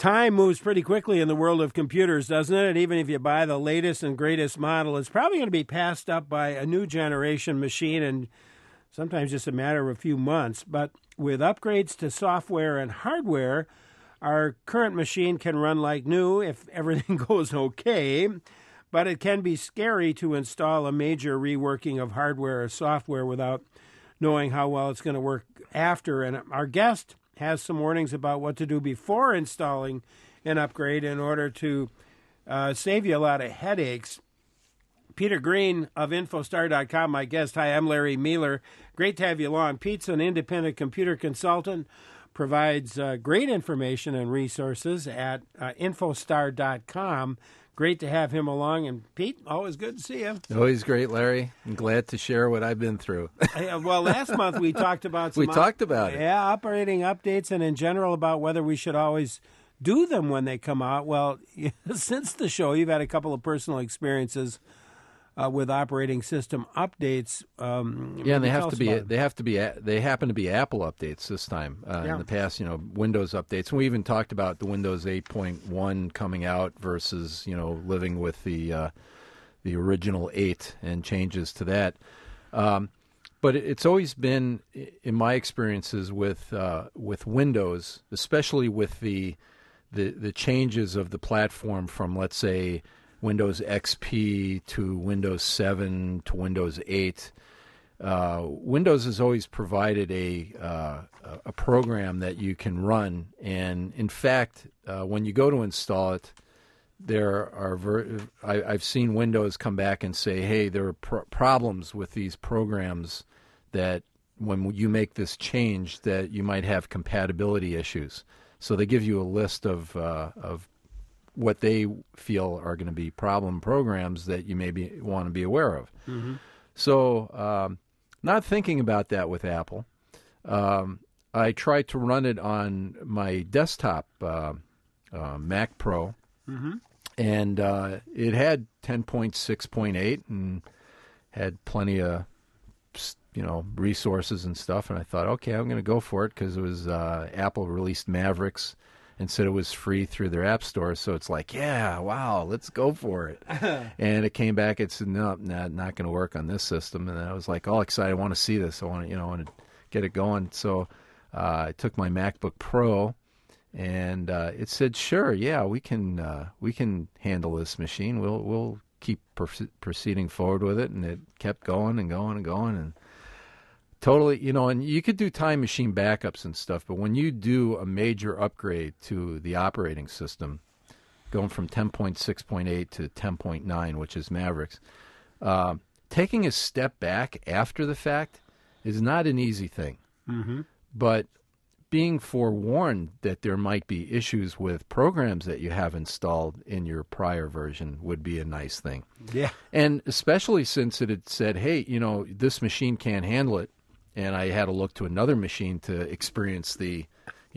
Time moves pretty quickly in the world of computers, doesn't it? Even if you buy the latest and greatest model, it's probably going to be passed up by a new generation machine in sometimes just a matter of a few months. But with upgrades to software and hardware, our current machine can run like new if everything goes okay. But it can be scary to install a major reworking of hardware or software without knowing how well it's going to work after. And our guest has some warnings about what to do before installing an upgrade in order to save you a lot of headaches. Peter Green of Infostar.com, my guest. Hi, I'm Larry Mueller. Great to have you along. Pete's an independent computer consultant, provides great information and resources at Infostar.com. Great to have him along. And Pete, always good to see you. Always great, Larry. I'm glad to share what I've been through. Well, last month we talked about it. Yeah, operating updates and in general about whether we should always do them when they come out. Well, since the show, you've had a couple of personal experiences with operating system updates. Yeah, and they happen to be Apple updates this time. In the past, Windows updates. And we even talked about the Windows 8.1 coming out versus, living with the original 8 and changes to that. But it's always been, in my experiences with Windows, especially with the changes of the platform from, let's say, Windows XP to Windows 7 to Windows 8. Windows has always provided a program that you can run, and in fact, when you go to install it, there are I've seen Windows come back and say, "Hey, there are problems with these programs that when you make this change, that you might have compatibility issues." So they give you a list of what they feel are going to be problem programs that you maybe want to be aware of. Mm-hmm. So not thinking about that with Apple, I tried to run it on my desktop Mac Pro, mm-hmm. and it had 10.6.8 and had plenty of resources and stuff, and I thought, okay, I'm going to go for it because it was Apple released Mavericks and said it was free through their app store. So it's like, yeah, wow, let's go for it. And it came back. It said, no, not going to work on this system. And I was like, all excited. I want to see this. I want to get it going. So I took my MacBook Pro, and it said, sure, yeah, we can handle this machine. We'll keep proceeding forward with it. And it kept going and going and going, and totally, and you could do time machine backups and stuff, but when you do a major upgrade to the operating system, going from 10.6.8 to 10.9, which is Mavericks, taking a step back after the fact is not an easy thing. Mm-hmm. But being forewarned that there might be issues with programs that you have installed in your prior version would be a nice thing. Yeah. And especially since it had said, hey, this machine can't handle it, and I had to look to another machine to experience the,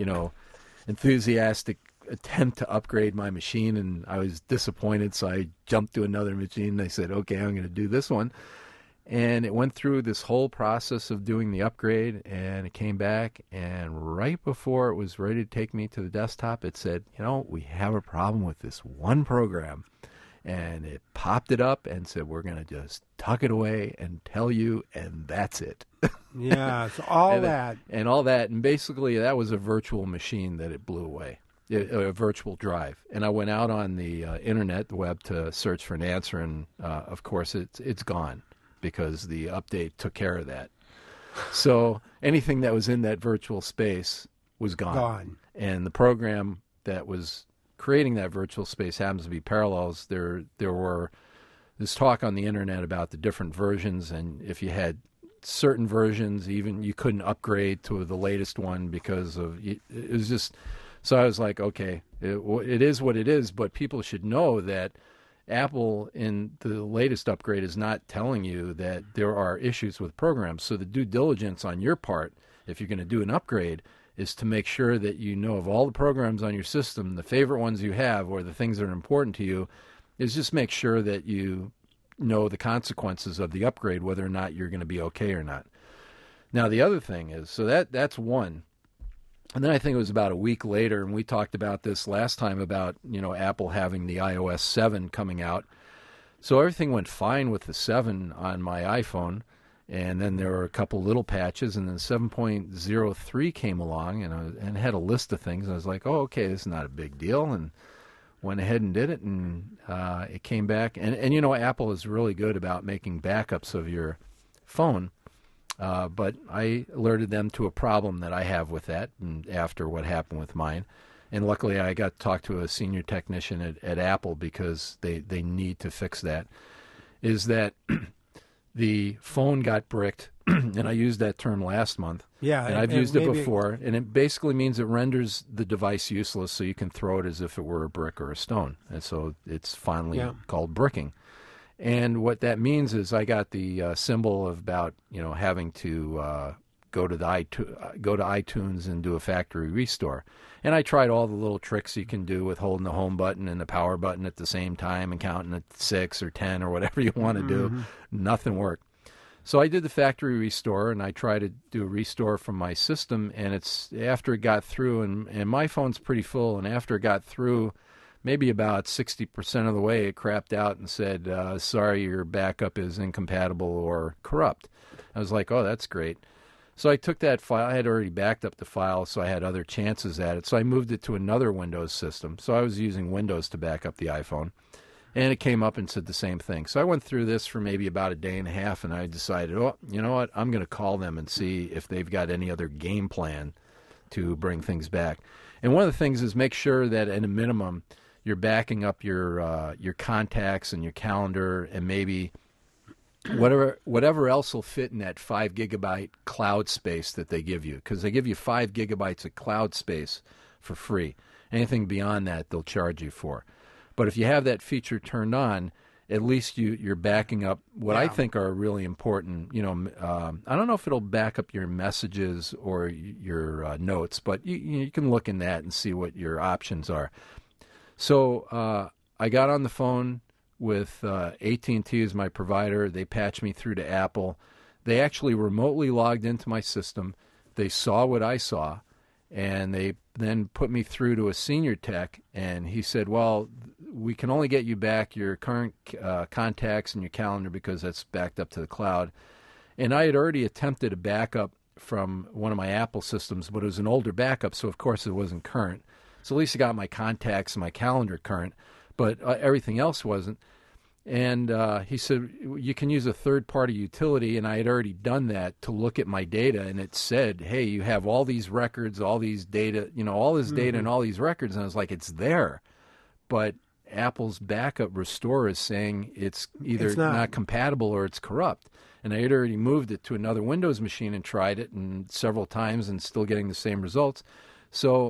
enthusiastic attempt to upgrade my machine, and I was disappointed, so I jumped to another machine, and I said, okay, I'm going to do this one. And it went through this whole process of doing the upgrade, and it came back, and right before it was ready to take me to the desktop, it said, we have a problem with this one program. And it popped it up and said, we're going to just tuck it away and tell you, and that's it. Yeah, it's all that. And all that. And basically, that was a virtual machine that it blew away, a virtual drive. And I went out on the internet, the web, to search for an answer, and, of course, it's gone because the update took care of that. So anything that was in that virtual space was gone. And the program that was creating that virtual space happens to be Parallels. There were this talk on the internet about the different versions, and if you had certain versions, even you couldn't upgrade to the latest one because of it was just. So I was like, okay, it is what it is, but people should know that Apple in the latest upgrade is not telling you that there are issues with programs. So the due diligence on your part, if you're going to do an upgrade, is to make sure that you know of all the programs on your system, the favorite ones you have, or the things that are important to you, is just make sure that you know the consequences of the upgrade, whether or not you're going to be okay or not. Now, the other thing is, so that's one. And then I think it was about a week later, and we talked about this last time about, Apple having the iOS 7 coming out. So everything went fine with the 7 on my iPhone, and then there were a couple little patches, and then 7.03 came along, and had a list of things. And I was like, oh, okay, this is not a big deal, and went ahead and did it, and it came back. And Apple is really good about making backups of your phone. But I alerted them to a problem that I have with that, and after what happened with mine. And luckily I got to talk to a senior technician at Apple, because they need to fix that, is that the phone got bricked, and I used that term last month. Yeah. And I've used it before, and it basically means it renders the device useless, so you can throw it as if it were a brick or a stone. And so it's finally called bricking. And what that means is I got the symbol of about having to go to iTunes and do a factory restore. And I tried all the little tricks you can do with holding the home button and the power button at the same time and counting at 6 or 10 or whatever you want to do. Nothing worked. So I did the factory restore, and I tried to do a restore from my system. And it's after it got through, and my phone's pretty full. And after it got through, maybe about 60% of the way, it crapped out and said, sorry, your backup is incompatible or corrupt. I was like, oh, that's great. So I took that file. I had already backed up the file, so I had other chances at it. So I moved it to another Windows system. So I was using Windows to back up the iPhone. And it came up and said the same thing. So I went through this for maybe about a day and a half, and I decided, oh, you know what? I'm going to call them and see if they've got any other game plan to bring things back. And one of the things is make sure that at a minimum you're backing up your contacts and your calendar, and maybe whatever else will fit in that 5 gigabyte cloud space that they give you, because they give you 5 gigabytes of cloud space for free. Anything beyond that, they'll charge you for. But if you have that feature turned on, at least you're backing up what I think are really important. I don't know if it'll back up your messages or your notes, but you can look in that and see what your options are. So I got on the phone with AT&T as my provider. They patched me through to Apple. They actually remotely logged into my system. They saw what I saw, and they then put me through to a senior tech, and he said, well, we can only get you back your current contacts and your calendar because that's backed up to the cloud. And I had already attempted a backup from one of my Apple systems, but it was an older backup, so of course it wasn't current. So at least I got my contacts and my calendar current, but everything else wasn't. And he said, you can use a third-party utility, and I had already done that to look at my data, and it said, hey, you have all these records, all these data, all this data and all these records. And I was like, it's there. But Apple's backup restore is saying it's either not compatible or it's corrupt. And I had already moved it to another Windows machine and tried it and several times and still getting the same results. So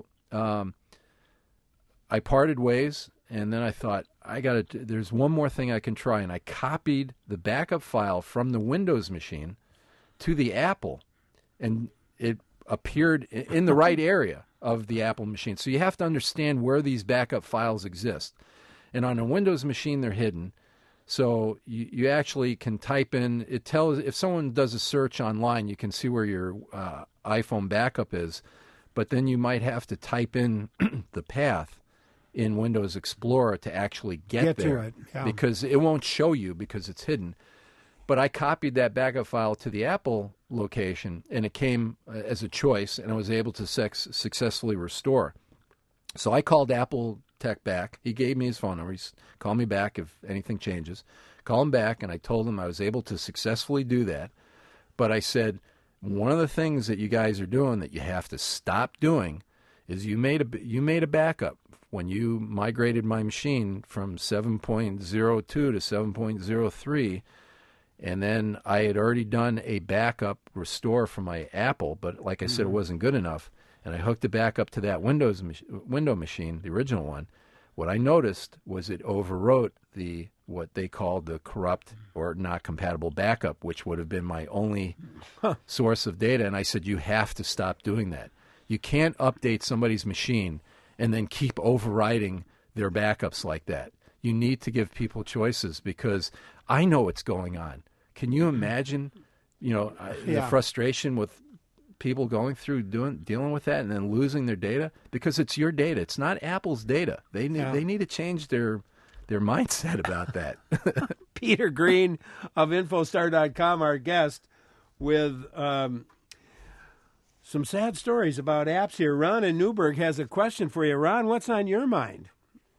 I parted ways, and then I thought, there's one more thing I can try. And I copied the backup file from the Windows machine to the Apple, and it appeared in the right area of the Apple machine. So you have to understand where these backup files exist. And on a Windows machine, they're hidden. So you actually can type in, it tells, if someone does a search online, you can see where your iPhone backup is, but then you might have to type in the path in Windows Explorer to actually get there, to it, because it won't show you because it's hidden. But I copied that backup file to the Apple location, and it came as a choice, and I was able to successfully restore. So I called Apple Tech back. He gave me his phone number. He said, call me back if anything changes. Call him back, and I told him I was able to successfully do that. But I said, one of the things that you guys are doing that you have to stop doing is you made a backup when you migrated my machine from 7.02 to 7.03, and then I had already done a backup restore from my Apple, but like I said, it wasn't good enough, and I hooked it back up to that window machine, the original one. What I noticed was it overwrote what they called the corrupt or not compatible backup, which would have been my only source of data, and I said, you have to stop doing that. You can't update somebody's machine and then keep overriding their backups like that. You need to give people choices, because I know what's going on. Can you imagine, the frustration with people going through dealing with that and then losing their data? Because it's your data. It's not Apple's data. They need to change their mindset about that. Peter Green of Infostar.com, our guest, with some sad stories about apps here. Ron in Newburgh has a question for you. Ron, what's on your mind?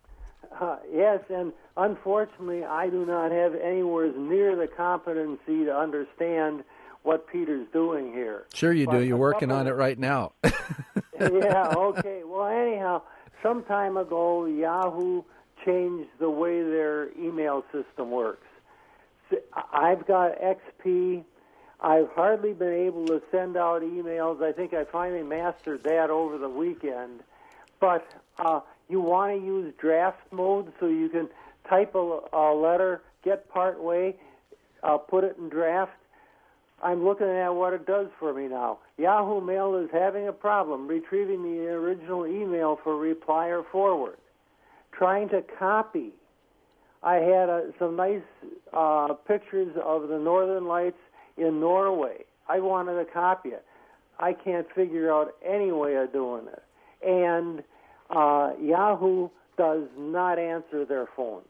Yes, and unfortunately, I do not have anywhere near the competency to understand what Peter's doing here. Sure you do. You're working on it right now. Yeah, okay. Well, anyhow, some time ago, Yahoo changed the way their email system works. I've got XP. I've hardly been able to send out emails. I think I finally mastered that over the weekend. But you want to use draft mode so you can type a letter, get part way, put it in draft. I'm looking at what it does for me now. Yahoo Mail is having a problem retrieving the original email for reply or forward. Trying to copy. I had some nice pictures of the Northern Lights in Norway. I wanted to copy it. I can't figure out any way of doing it. And Yahoo does not answer their phone.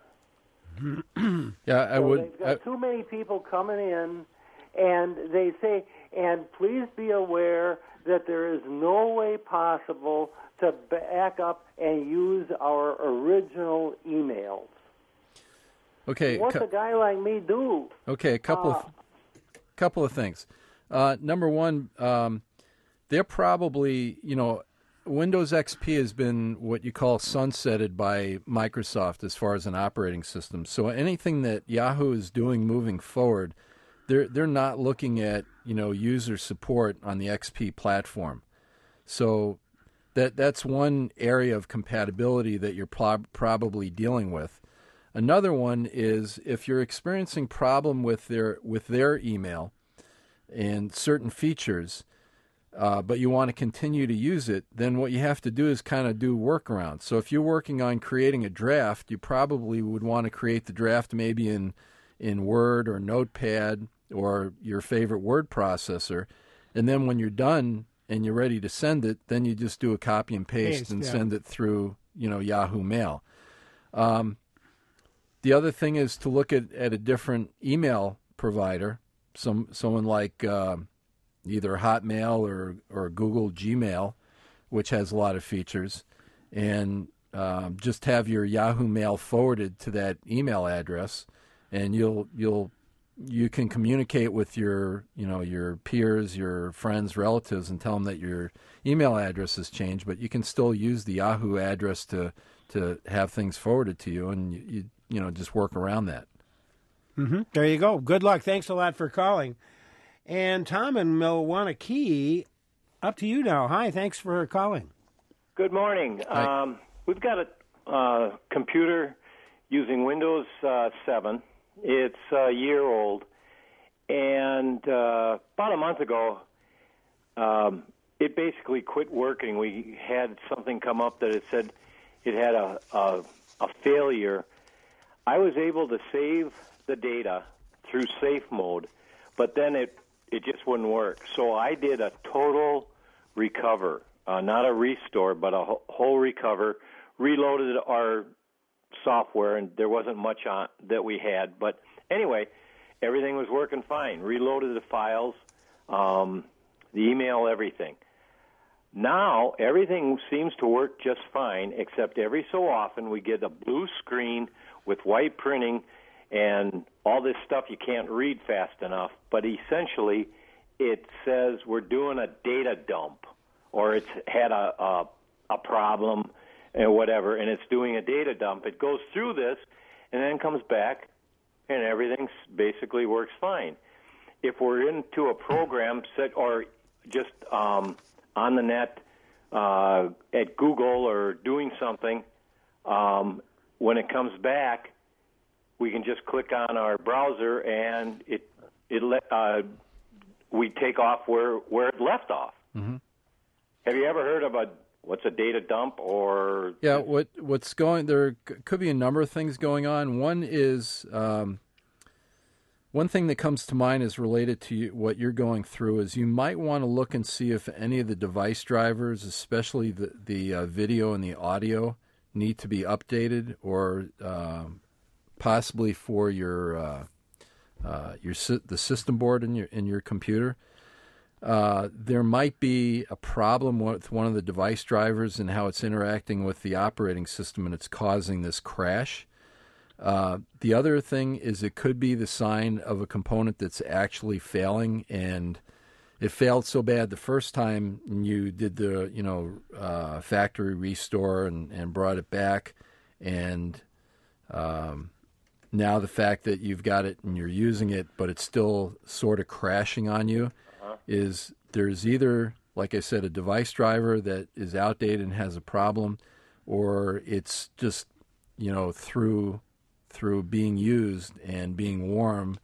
Yeah, I would. They've got too many people coming in, and they say, and please be aware that there is no way possible to back up and use our original emails. Okay. What's a guy like me do? Okay, a couple of things. Number one, they're probably, Windows XP has been what you call sunsetted by Microsoft as far as an operating system. So anything that Yahoo is doing moving forward, they're not looking at, user support on the XP platform. So that's one area of compatibility that you're probably dealing with. Another one is if you're experiencing problem with their email and certain features, but you want to continue to use it, then what you have to do is kind of do workarounds. So if you're working on creating a draft, you probably would want to create the draft maybe in Word or Notepad or your favorite word processor. And then when you're done and you're ready to send it, then you just do a copy and paste and send it through, Yahoo Mail. The other thing is to look at a different email provider, someone like either Hotmail or Google Gmail, which has a lot of features, and just have your Yahoo Mail forwarded to that email address, and you can communicate with your peers, your friends, relatives, and tell them that your email address has changed, but you can still use the Yahoo address to have things forwarded to you, and you just work around that. Mm-hmm. There you go. Good luck. Thanks a lot for calling. And Tom in Milwaukee, up to you now. Hi, thanks for calling. Good morning. We've got a computer using Windows 7. It's a year old. And about a month ago, it basically quit working. We had something come up that it said it had a failure. I was able to save the data through safe mode, but then it just wouldn't work. So I did a total recover, not a restore, but a whole recover, reloaded our software, and there wasn't much on that we had. But anyway, everything was working fine. Reloaded the files, the email, everything. Now, everything seems to work just fine, except every so often we get a blue screen with white printing and all this stuff you can't read fast enough. But essentially, it says we're doing a data dump, or it's had a problem and whatever, and it's doing a data dump. It goes through this and then comes back, and everything basically works fine. If we're into a program set or just on the net at Google or doing something, when it comes back, we can just click on our browser and we take off where it left off. Mm-hmm. Have you ever heard of what's a data dump or? Yeah, what's going? There could be a number of things going on. One is One thing that comes to mind is related to what you're going through is you might want to look and see if any of the device drivers, especially the video and the audio, need to be updated, or possibly for the system board in your computer. There might be a problem with one of the device drivers and how it's interacting with the operating system, and it's causing this crash. The other thing is it could be the sign of a component that's actually failing, and it failed so bad the first time you did the factory restore and brought it back, and now the fact that you've got it and you're using it, but it's still sort of crashing on you, is there's either, like I said, a device driver that is outdated and has a problem, or it's just through being used and being warm,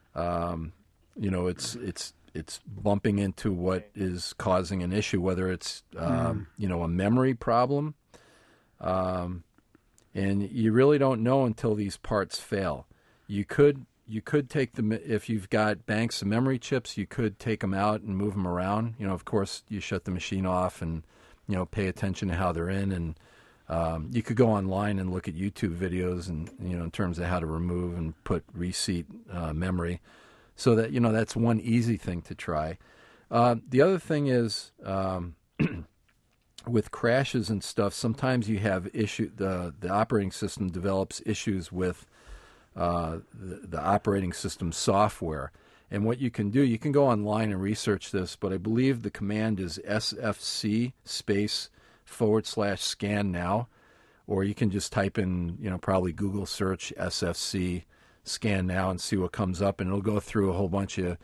it's bumping into what is causing an issue, whether it's a memory problem, and you really don't know until these parts fail. You could take them if you've got banks of memory chips. You could take them out and move them around. Of course, you shut the machine off and pay attention to how they're in, and you could go online and look at YouTube videos and in terms of how to remove and put reseat memory, so that that's one easy thing to try. The other thing is with crashes and stuff, sometimes you have the operating system develops issues with the operating system software. And what you can do, you can go online and research this, but I believe the command is SFC /scan now, or you can just type in, probably Google search SFC scan now and see what comes up, and it'll go through a whole bunch of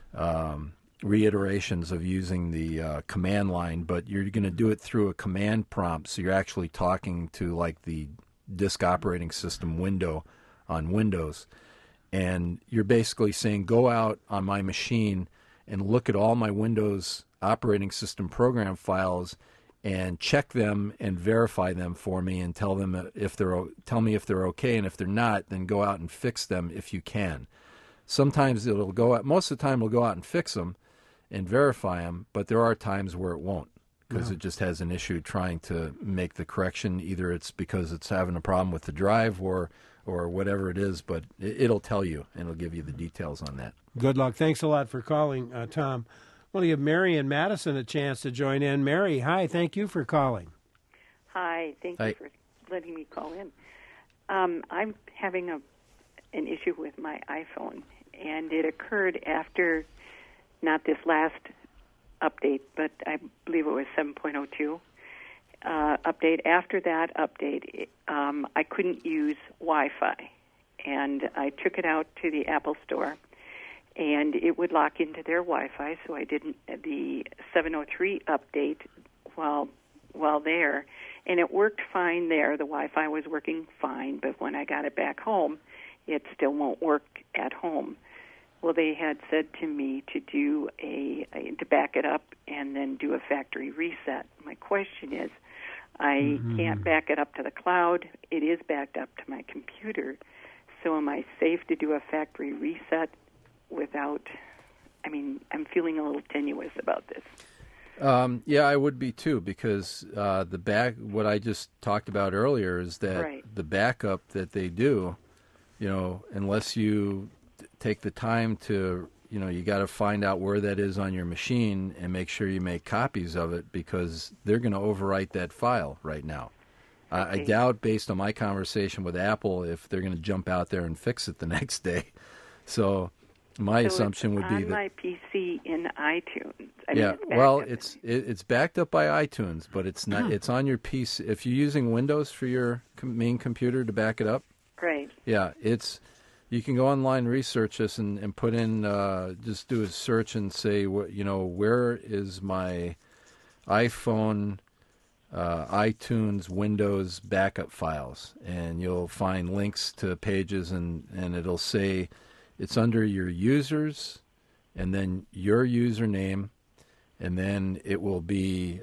reiterations of using the command line, but you're going to do it through a command prompt, so you're actually talking to like the disk operating system window on Windows, and you're basically saying, go out on my machine and look at all my Windows operating system program files and check them and verify them for me, and tell me if they're okay, and if they're not, then go out and fix them if you can. Sometimes most of the time it'll go out and fix them and verify them, but there are times where it won't, because it just has an issue trying to make the correction. Either it's because it's having a problem with the drive or whatever it is, but it'll tell you, and it'll give you the details on that. Good luck. Thanks a lot for calling, Tom. I want to give Mary and Madison a chance to join in. Mary, hi. Thank you for calling. Hi. Thank you for letting me call in. I'm having an issue with my iPhone, and it occurred after, not this last update, but I believe it was 7.02 update. After that update, I couldn't use Wi-Fi, and I took it out to the Apple Store, and it would lock into their Wi-Fi, so I didn't the 703 update while there, and it worked fine there. The Wi-Fi was working fine, but when I got it back home, it still won't work at home. Well, they had said to me to do to back it up and then do a factory reset. My question is, I can't back it up to the cloud. It is backed up to my computer. So am I safe to do a factory reset without, I'm feeling a little tenuous about this. Yeah, I would be too, because what I just talked about earlier is that the backup that they do, unless you take the time to, you got to find out where that is on your machine and make sure you make copies of it, because they're going to overwrite that file right now. Okay. I doubt, based on my conversation with Apple, if they're going to jump out there and fix it the next day. So my assumption would be that my PC in iTunes. It's backed up by iTunes, but it's not. It's on your PC. If you're using Windows for your main computer to back it up, right? Yeah, you can go online and research this and put in, just do a search and say, where is my iPhone, iTunes, Windows backup files? And you'll find links to pages, and it'll say it's under your users, and then your username, and then it will be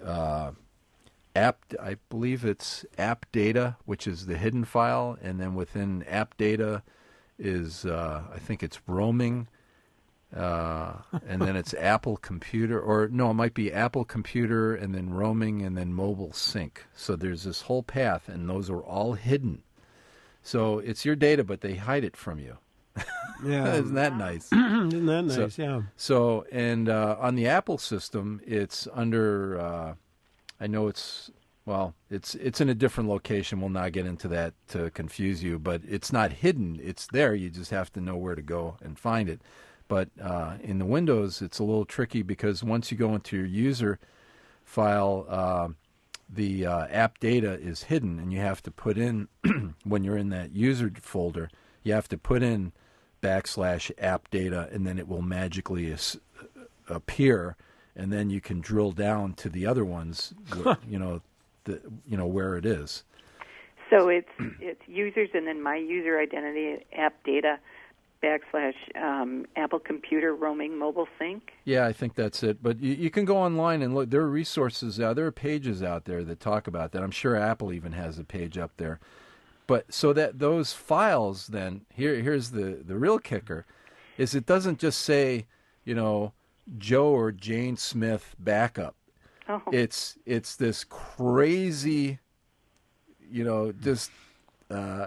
I believe it's app data, which is the hidden file, and then within app data, is I think it's roaming, and then it's Apple Computer, or no, it might be Apple Computer, and then roaming, and then mobile sync. So there's this whole path, and those are all hidden. So it's your data, but they hide it from you. Yeah, isn't that nice? Isn't that nice? Yeah. So, and on the Apple system, it's under. I know it's in a different location. We'll not get into that to confuse you, but it's not hidden. It's there. You just have to know where to go and find it. But in the Windows, it's a little tricky because once you go into your user file, the app data is hidden, and you have to put in when you're in that user folder. You have to put in /app data, and then it will magically appear, and then you can drill down to the other ones, where it is. So it's users and then my user identity, app data, /Apple Computer roaming mobile sync. Yeah, I think that's it. But you can go online and look. There are resources out there, are pages out there that talk about that. I'm sure Apple even has a page up there. But so that those files, then here's the real kicker, is it doesn't just say, Joe or Jane Smith backup. Oh. It's this crazy, just I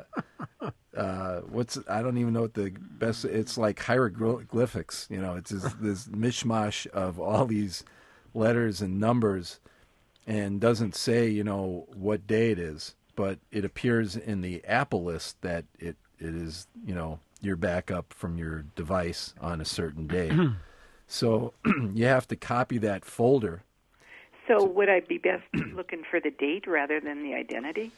don't even know what the best. It's like hieroglyphics. It's this mishmash of all these letters and numbers, and doesn't say what day it is. But it appears in the Apple list that it is, your backup from your device on a certain day. So you have to copy that folder. So would I be best looking for the date rather than the identity?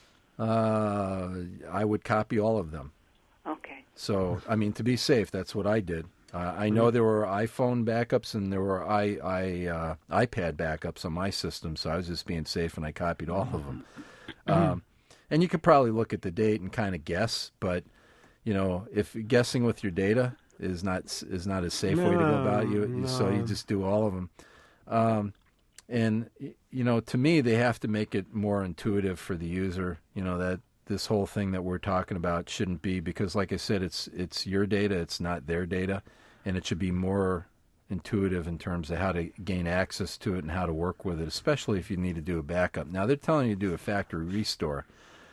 I would copy all of them. Okay. So, to be safe, that's what I did. I know there were iPhone backups and there were iPad backups on my system, so I was just being safe and I copied all of them. And you could probably look at the date and kind of guess, but if guessing with your data is not a safe way to go about it, so you just do all of them. And to me, they have to make it more intuitive for the user. That this whole thing that we're talking about shouldn't be, because, like I said, it's your data, it's not their data, and it should be more intuitive in terms of how to gain access to it and how to work with it, especially if you need to do a backup. Now they're telling you to do a factory restore.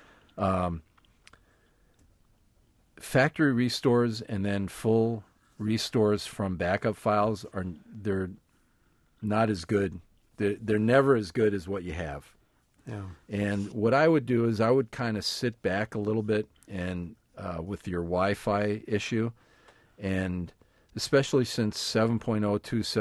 Factory restores and then full restores from backup files they're not as good. They're never as good as what you have. Yeah. And what I would do is I would kind of sit back a little bit and with your Wi-Fi issue, and especially since 7.02,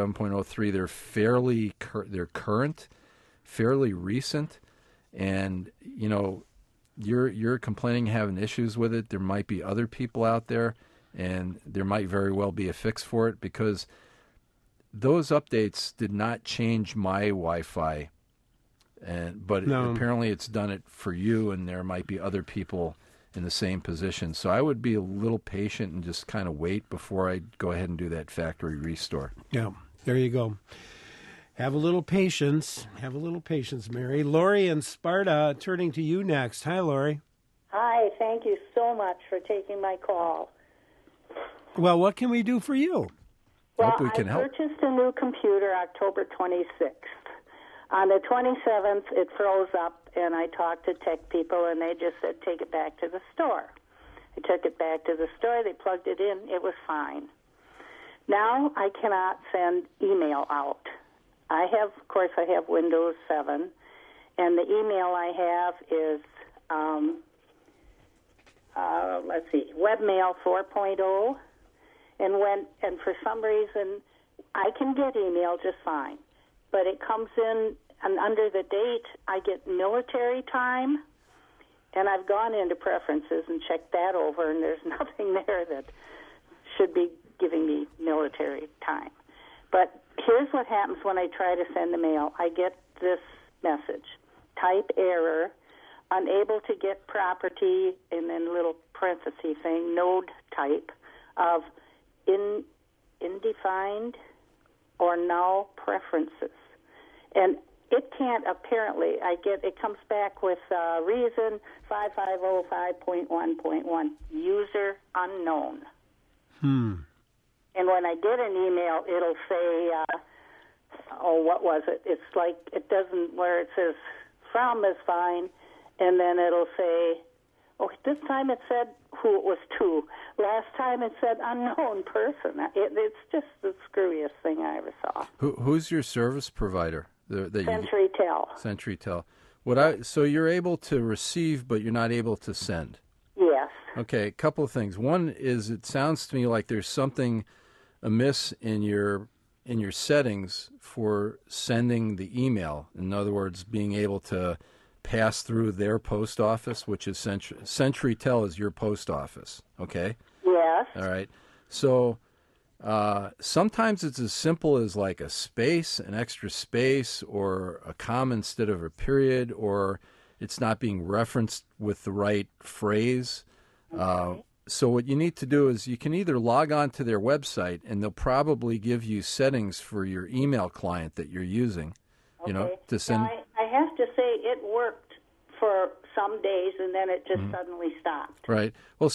7.03, they're current, fairly recent, and you're complaining, having issues with it. There might be other people out there, and there might very well be a fix for it, because those updates did not change my Wi-Fi, but apparently it's done it for you, and there might be other people in the same position. So I would be a little patient and just kind of wait before I go ahead and do that factory restore. Yeah, there you go. Have a little patience, Mary. Lori in Sparta, turning to you next. Hi, Lori. Hi, thank you so much for taking my call. Well, what can we do for you? Well, Hope we can help. I purchased a new computer October 26th. On the 27th, it froze up, and I talked to tech people, and they just said, take it back to the store. I took it back to the store. They plugged it in. It was fine. Now I cannot send email out. Of course, I have Windows 7, and the email I have is, Webmail 4.0, and for some reason, I can get email just fine, but it comes in, and under the date, I get military time, and I've gone into preferences and checked that over, and there's nothing there that should be giving me military time. But here's what happens when I try to send the mail. I get this message: type error, unable to get property, and then a little parenthesis thing, node type of undefined or null preferences. And it can't apparently. It comes back with reason 5505.1.1, user unknown. And when I get an email, it'll say, what was it? It's like it doesn't, where it says from is fine, and then it'll say, this time it said who it was to. Last time it said unknown person. It's just the screwiest thing I ever saw. Who's your service provider? CenturyTel. CenturyTel. So you're able to receive, but you're not able to send. Yes. Okay, a couple of things. One is, it sounds to me like there's something amiss in your settings for sending the email. In other words, being able to pass through their post office, which is CenturyTel is your post office. Okay. Yes. All right. So sometimes it's as simple as like a space, an extra space, or a comma instead of a period, or it's not being referenced with the right phrase. Okay. So what you need to do is you can either log on to their website, and they'll probably give you settings for your email client that you're using. Okay. To send. Now, I have to say it worked for some days, and then it just suddenly stopped. Right. Well,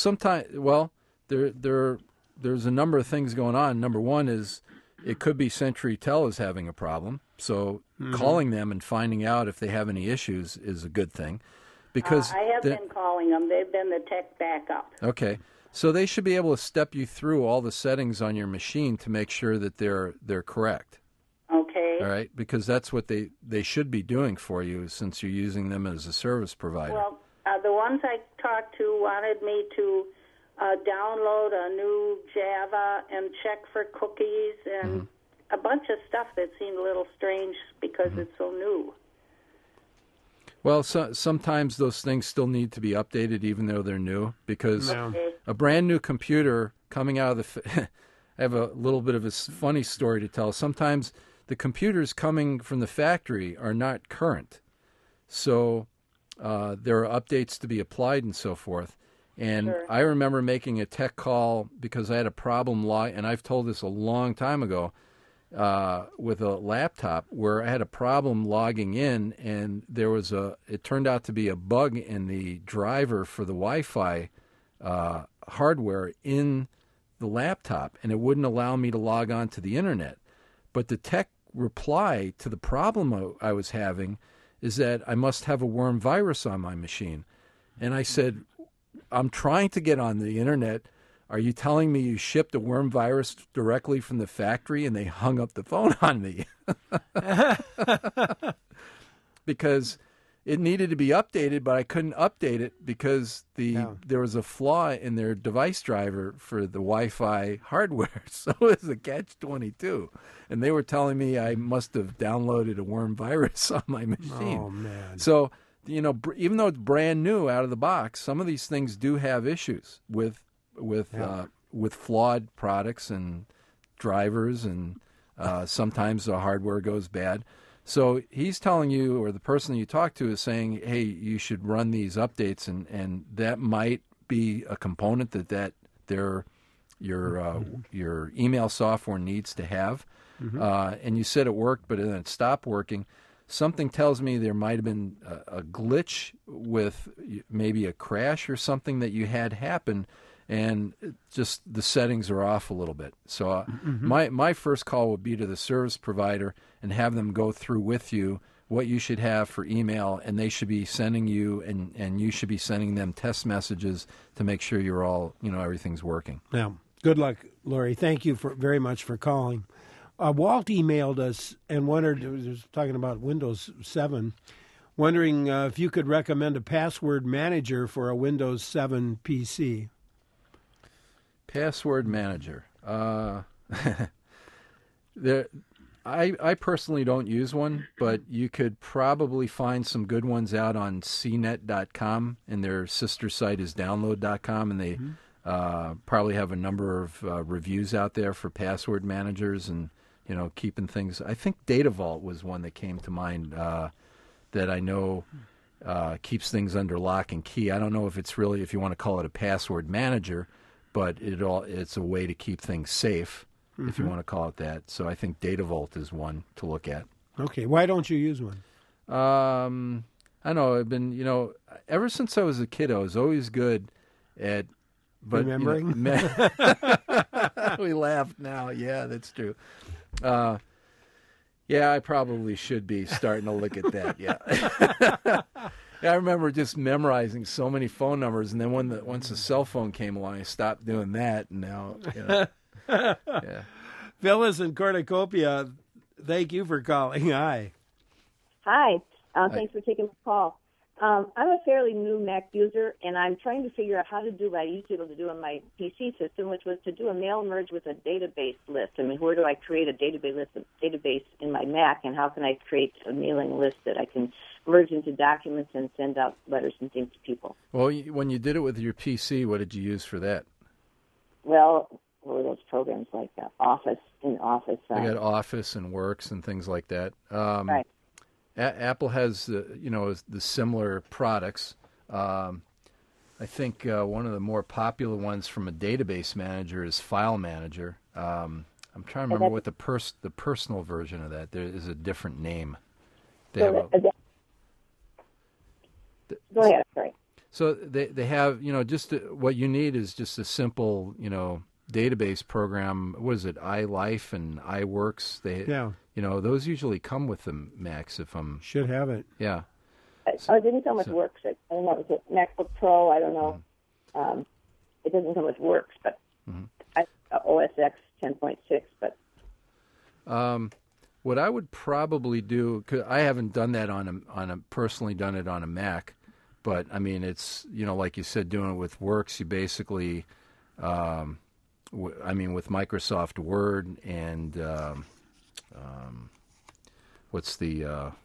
there's a number of things going on. Number one is it could be CenturyTel is having a problem. So calling them and finding out if they have any issues is a good thing. Because I have been calling them. They've been the tech backup. Okay. So they should be able to step you through all the settings on your machine to make sure that they're correct. Okay. All right, because that's what they should be doing for you since you're using them as a service provider. Well, the ones I talked to wanted me to download a new Java and check for cookies and a bunch of stuff that seemed a little strange because it's so new. Well, sometimes those things still need to be updated even though they're new, because a brand new computer coming out of the I have a little bit of a funny story to tell. Sometimes the computers coming from the factory are not current. So there are updates to be applied and so forth. And I remember making a tech call because I had a problem, and I've told this a long time ago, with a laptop where I had a problem logging in, and it turned out to be a bug in the driver for the Wi-Fi hardware in the laptop, and it wouldn't allow me to log on to the internet. But the tech reply to the problem I was having is that I must have a worm virus on my machine. And I said, I'm trying to get on the internet. Are you telling me you shipped a worm virus directly from the factory? And they hung up the phone on me. Because it needed to be updated, but I couldn't update it because there was a flaw in their device driver for the Wi-Fi hardware. So it was a catch-22. And they were telling me I must have downloaded a worm virus on my machine. Oh, man. So, even though it's brand new out of the box, some of these things do have issues with flawed products and drivers, and sometimes the hardware goes bad. So he's telling you, or the person you talk to is saying, hey, you should run these updates, and that might be a component that your email software needs to have. And you said it worked, but then it stopped working. Something tells me there might have been a glitch with maybe a crash or something that you had happen, and just the settings are off a little bit. So my first call would be to the service provider and have them go through with you what you should have for email, and they should be sending you, and you should be sending them test messages to make sure you're all, everything's working. Yeah. Good luck, Lori. Thank you very much for calling. Walt emailed us and wondered, was talking about Windows 7, wondering if you could recommend a password manager for a Windows 7 PC. Password manager. I personally don't use one, but you could probably find some good ones out on cnet.com, and their sister site is download.com, and they probably have a number of reviews out there for password managers and keeping things. I think DataVault was one that came to mind that I know keeps things under lock and key. I don't know if it's really, if you want to call it a password manager, but it's a way to keep things safe, if you want to call it that. So I think DataVault is one to look at. Okay. Why don't you use one? I know. I've been, ever since I was a kid, I was always good at remembering. We laugh now. Yeah, that's true. Yeah, I probably should be starting to look at that. Yeah. Yeah, I remember just memorizing so many phone numbers, and then once the cell phone came along, I stopped doing that, and now, yeah. Phyllis in Cornucopia, thank you for calling. Hi. Hi. Thanks for taking the call. I'm a fairly new Mac user, and I'm trying to figure out how to do what I used to be able to do on my PC system, which was to do a mail merge with a database list. I mean, where do I create a database in my Mac, and how can I create a mailing list that I can merge into documents and send out letters and things to people? Well, when you did it with your PC, what did you use for that? Well, what were those programs like Office? I got Office and Works and things like that. Right. Apple has, the similar products. I think one of the more popular ones from a database manager is File Manager. I'm trying to remember what the personal version of that. There is a different name. Go ahead. Sorry. So they have, just what you need is just a simple, database program. What is it? iLife and iWorks. Those usually come with the Macs. Should have it. Yeah. It didn't come with Works. I don't know. It was a MacBook Pro. I don't know. It doesn't come with Works, but OS X 10.6. But what I would probably do, cause I haven't done that personally done it on a Mac, but I mean it's like you said, doing it with Works, you basically. With Microsoft Word and what's the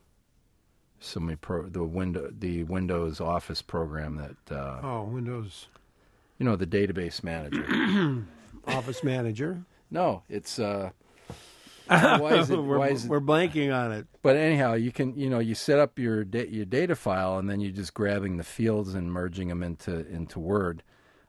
Windows Office program that Windows. The database manager. Office Manager. No, it's why is it? We're blanking on it. But anyhow, you can you set up your data file, and then you're just grabbing the fields and merging them into Word.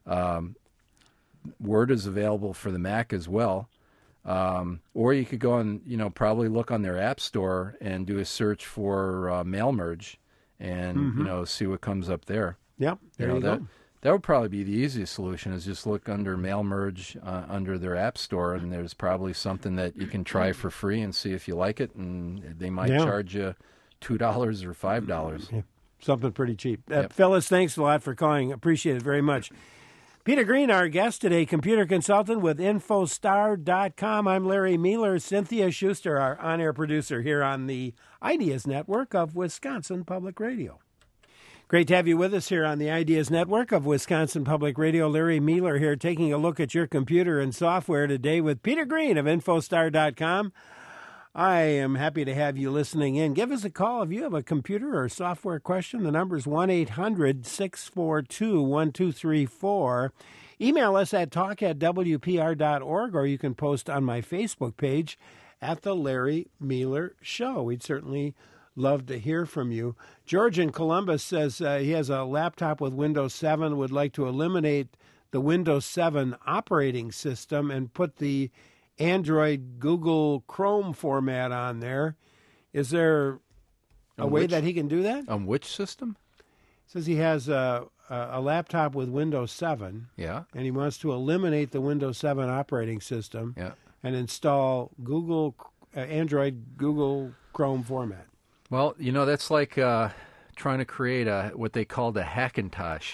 Word is available for the Mac as well. Or you could go and, probably look on their App Store and do a search for Mail Merge and, see what comes up there. Yep, there you go. That would probably be the easiest solution is just look under Mail Merge under their App Store, and there's probably something that you can try for free and see if you like it, and they might charge you $2 or $5. Yeah, something pretty cheap. Phyllis, thanks a lot for calling. Appreciate it very much. Peter Green, our guest today, computer consultant with Infostar.com. I'm Larry Mueller. Cynthia Schuster, our on-air producer here on the Ideas Network of Wisconsin Public Radio. Great to have you with us here on the Ideas Network of Wisconsin Public Radio. Larry Mueller here, taking a look at your computer and software today with Peter Green of Infostar.com. I am happy to have you listening in. Give us a call if you have a computer or software question. The number is 1-800-642-1234. Email us at talk@wpr.org, or you can post on my Facebook page at The Larry Mueller Show. We'd certainly love to hear from you. George in Columbus says he has a laptop with Windows 7, would like to eliminate the Windows 7 operating system and put the Android Google Chrome format on there. Is there a way that he can do that? On which system? Says he has a laptop with Windows 7. Yeah. And he wants to eliminate the Windows 7 operating system and install Android Google Chrome format. Well, that's like trying to create what they called a Hackintosh.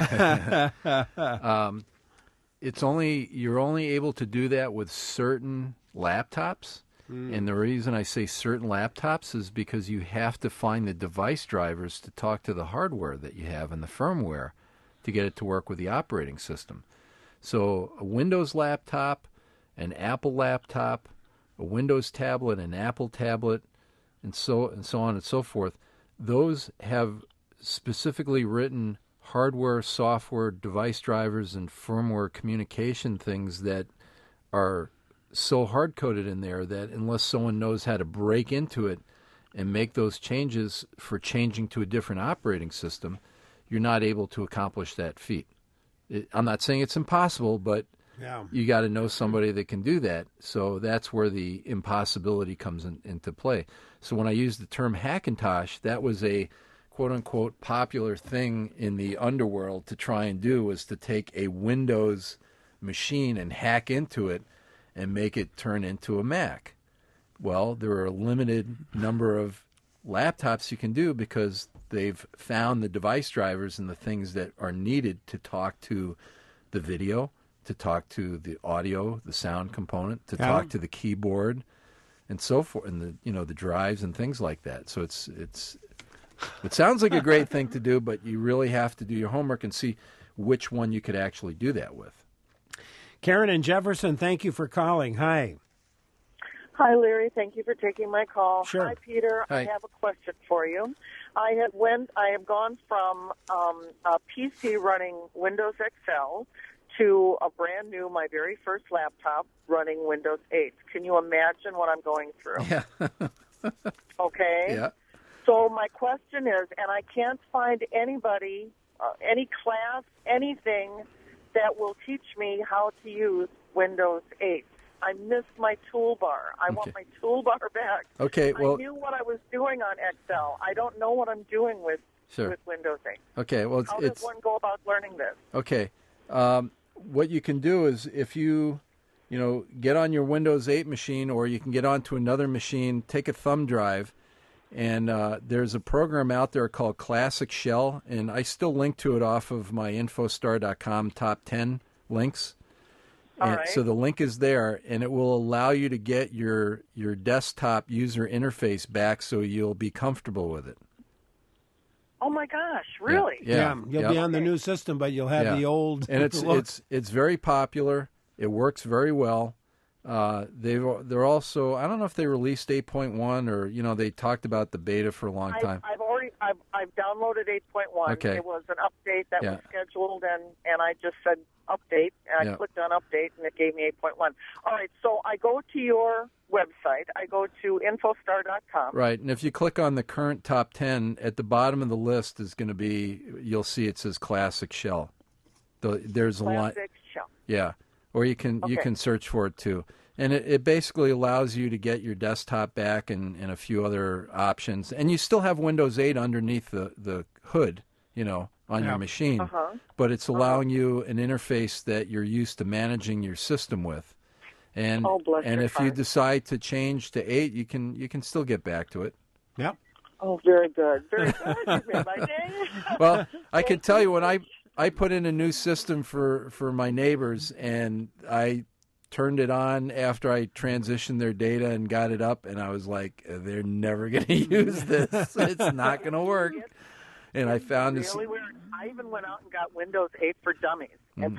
You're only able to do that with certain laptops, and the reason I say certain laptops is because you have to find the device drivers to talk to the hardware that you have and the firmware to get it to work with the operating system. So a Windows laptop, an Apple laptop, a Windows tablet, an Apple tablet, and so on and so forth, those have specifically written hardware, software, device drivers, and firmware communication things that are so hard-coded in there that unless someone knows how to break into it and make those changes for changing to a different operating system, you're not able to accomplish that feat. I'm not saying it's impossible, but you got to know somebody that can do that. So that's where the impossibility comes into play. So when I used the term Hackintosh, that was a quote-unquote popular thing in the underworld to try and do, was to take a Windows machine and hack into it and make it turn into a Mac. Well, there are a limited number of laptops you can do because they've found the device drivers and the things that are needed to talk to the video, to talk to the audio, the sound component, to talk to the keyboard, and so forth, and the drives and things like that. So it sounds like a great thing to do, but you really have to do your homework and see which one you could actually do that with. Karen and Jefferson, thank you for calling. Hi. Hi, Larry. Thank you for taking my call. Sure. Hi, Peter. Hi. I have a question for you. I have gone from a PC running Windows XL to a brand new, my very first laptop running Windows 8. Can you imagine what I'm going through? Yeah. Okay? Yeah. So my question is, and I can't find anybody, any class, anything that will teach me how to use Windows 8. I miss my toolbar. I want my toolbar back. Okay, well, I knew what I was doing on Excel. I don't know what I'm doing with Windows 8. Okay, well, how does one go about learning this? Okay, what you can do is if you get on your Windows 8 machine, or you can get onto another machine, take a thumb drive, and there's a program out there called Classic Shell, and I still link to it off of my Infostar.com top 10 links. And so the link is there, and it will allow you to get your desktop user interface back, so you'll be comfortable with it. Oh my gosh! Really? Yeah. You'll be on the new system, but you'll have the old. And it's very popular. It works very well. They're also, I don't know if they released 8.1 or they talked about the beta for a long time. I've downloaded 8.1. Okay. It was an update that was scheduled, and I just said update, and I clicked on update, and it gave me 8.1. All right, so I go to your website. I go to Infostar.com. Right, and if you click on the current top 10, at the bottom of the list is going to be, you'll see it says Classic Shell. There's a line. Classic Shell. Yeah, or you can search for it too. And it basically allows you to get your desktop back and a few other options. And you still have Windows 8 underneath the hood, on your machine. But it's allowing you an interface that you're used to managing your system with. And if you decide to change to 8, you can still get back to it. Yep. Oh, very good. Very good. You made my day. Well, I can tell you when I put in a new system for my neighbors, and I turned it on after I transitioned their data and got it up, and I was like, they're never going to use this. It's not going to work. And I found this. Really weird. I even went out and got Windows 8 for Dummies, and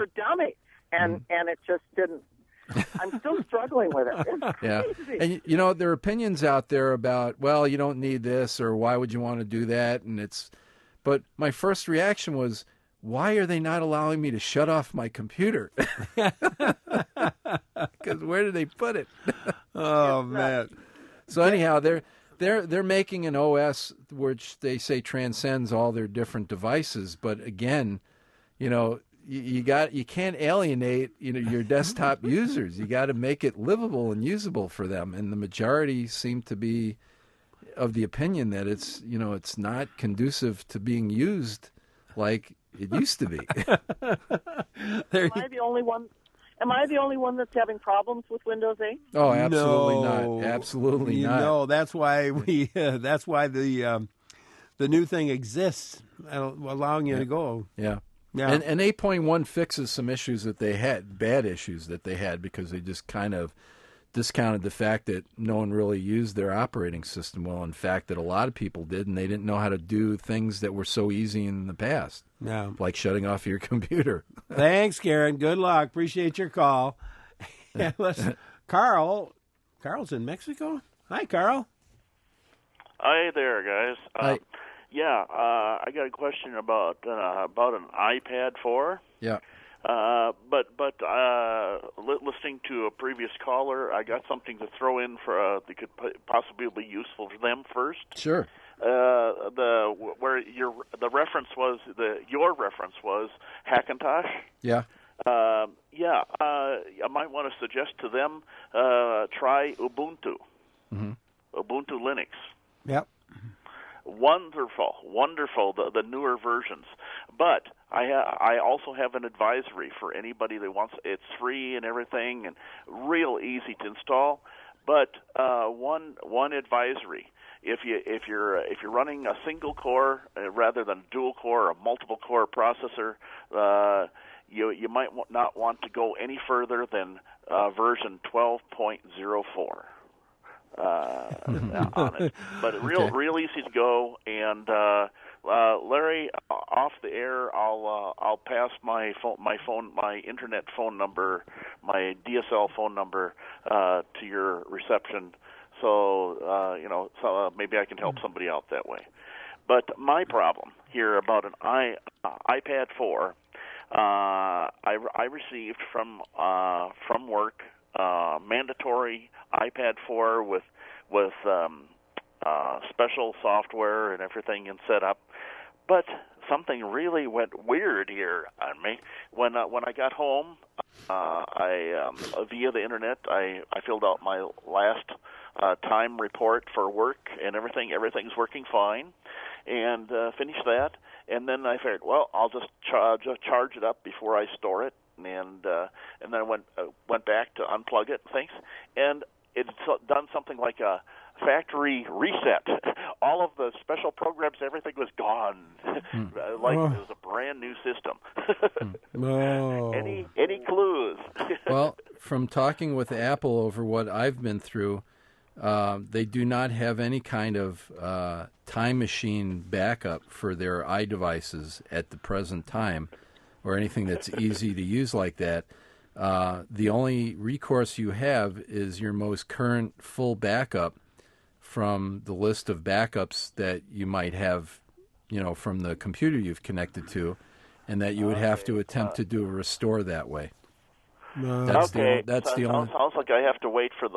it just didn't. I'm still struggling with it. It's crazy. And there are opinions out there about, well, you don't need this, or why would you want to do that? But my first reaction was, why are they not allowing me to shut off my computer? Because where did they put it? Oh man! So anyhow, they're making an OS which they say transcends all their different devices. But again, you can't alienate your desktop users. You got to make it livable and usable for them. And the majority seem to be of the opinion that it's not conducive to being used like it used to be. Am I the only one? Am I the only one that's having problems with Windows 8? Oh, absolutely not. Absolutely not. No, that's why that's why the new thing exists, allowing you to go. Yeah. And 8.1 fixes some issues that they had, bad issues that they had, because they just kind of discounted the fact that no one really used their operating system well. In fact, that a lot of people did, and they didn't know how to do things that were so easy in the past. Yeah. Like shutting off your computer. Thanks, Karen. Good luck. Appreciate your call. Carl's in Mexico. Hi, Carl. Hi there, guys. Hi. I got a question about an iPad 4. Yeah. But listening to a previous caller, I got something to throw in for that could possibly be useful for them first. Sure. Your reference was Hackintosh. Yeah. I might want to suggest to them try Ubuntu, Ubuntu Linux. Yep. Wonderful, the newer versions. But I also have an advisory for anybody that wants. It's free and everything, and real easy to install. But one advisory: if you're running a single core rather than dual core or a multiple core processor, you might not want to go any further than version 12.04. On it, but real easy to go. And Larry, off the air, I'll pass my internet phone number, my DSL phone number to your reception. So maybe I can help somebody out that way. But my problem here about an iPad 4, I received from work mandatory iPad 4 with special software and everything and set up, but something really went weird here on me. When I got home, I via the internet, I filled out my last time report for work and everything. Everything's working fine, and finished that. And then I figured, well, I'll just charge it up before I store it. And then I went back to unplug it and things, and it's done something like a factory reset. All of the special programs, everything was gone, like it was a brand new system. Any clues? Well, from talking with Apple over what I've been through, they do not have any kind of time machine backup for their iDevices at the present time, or anything that's easy to use like that. The only recourse you have is your most current full backup from the list of backups that you might have, from the computer you've connected to, and that you would have to attempt to do a restore that way. That's the only. Sounds like I have to wait for the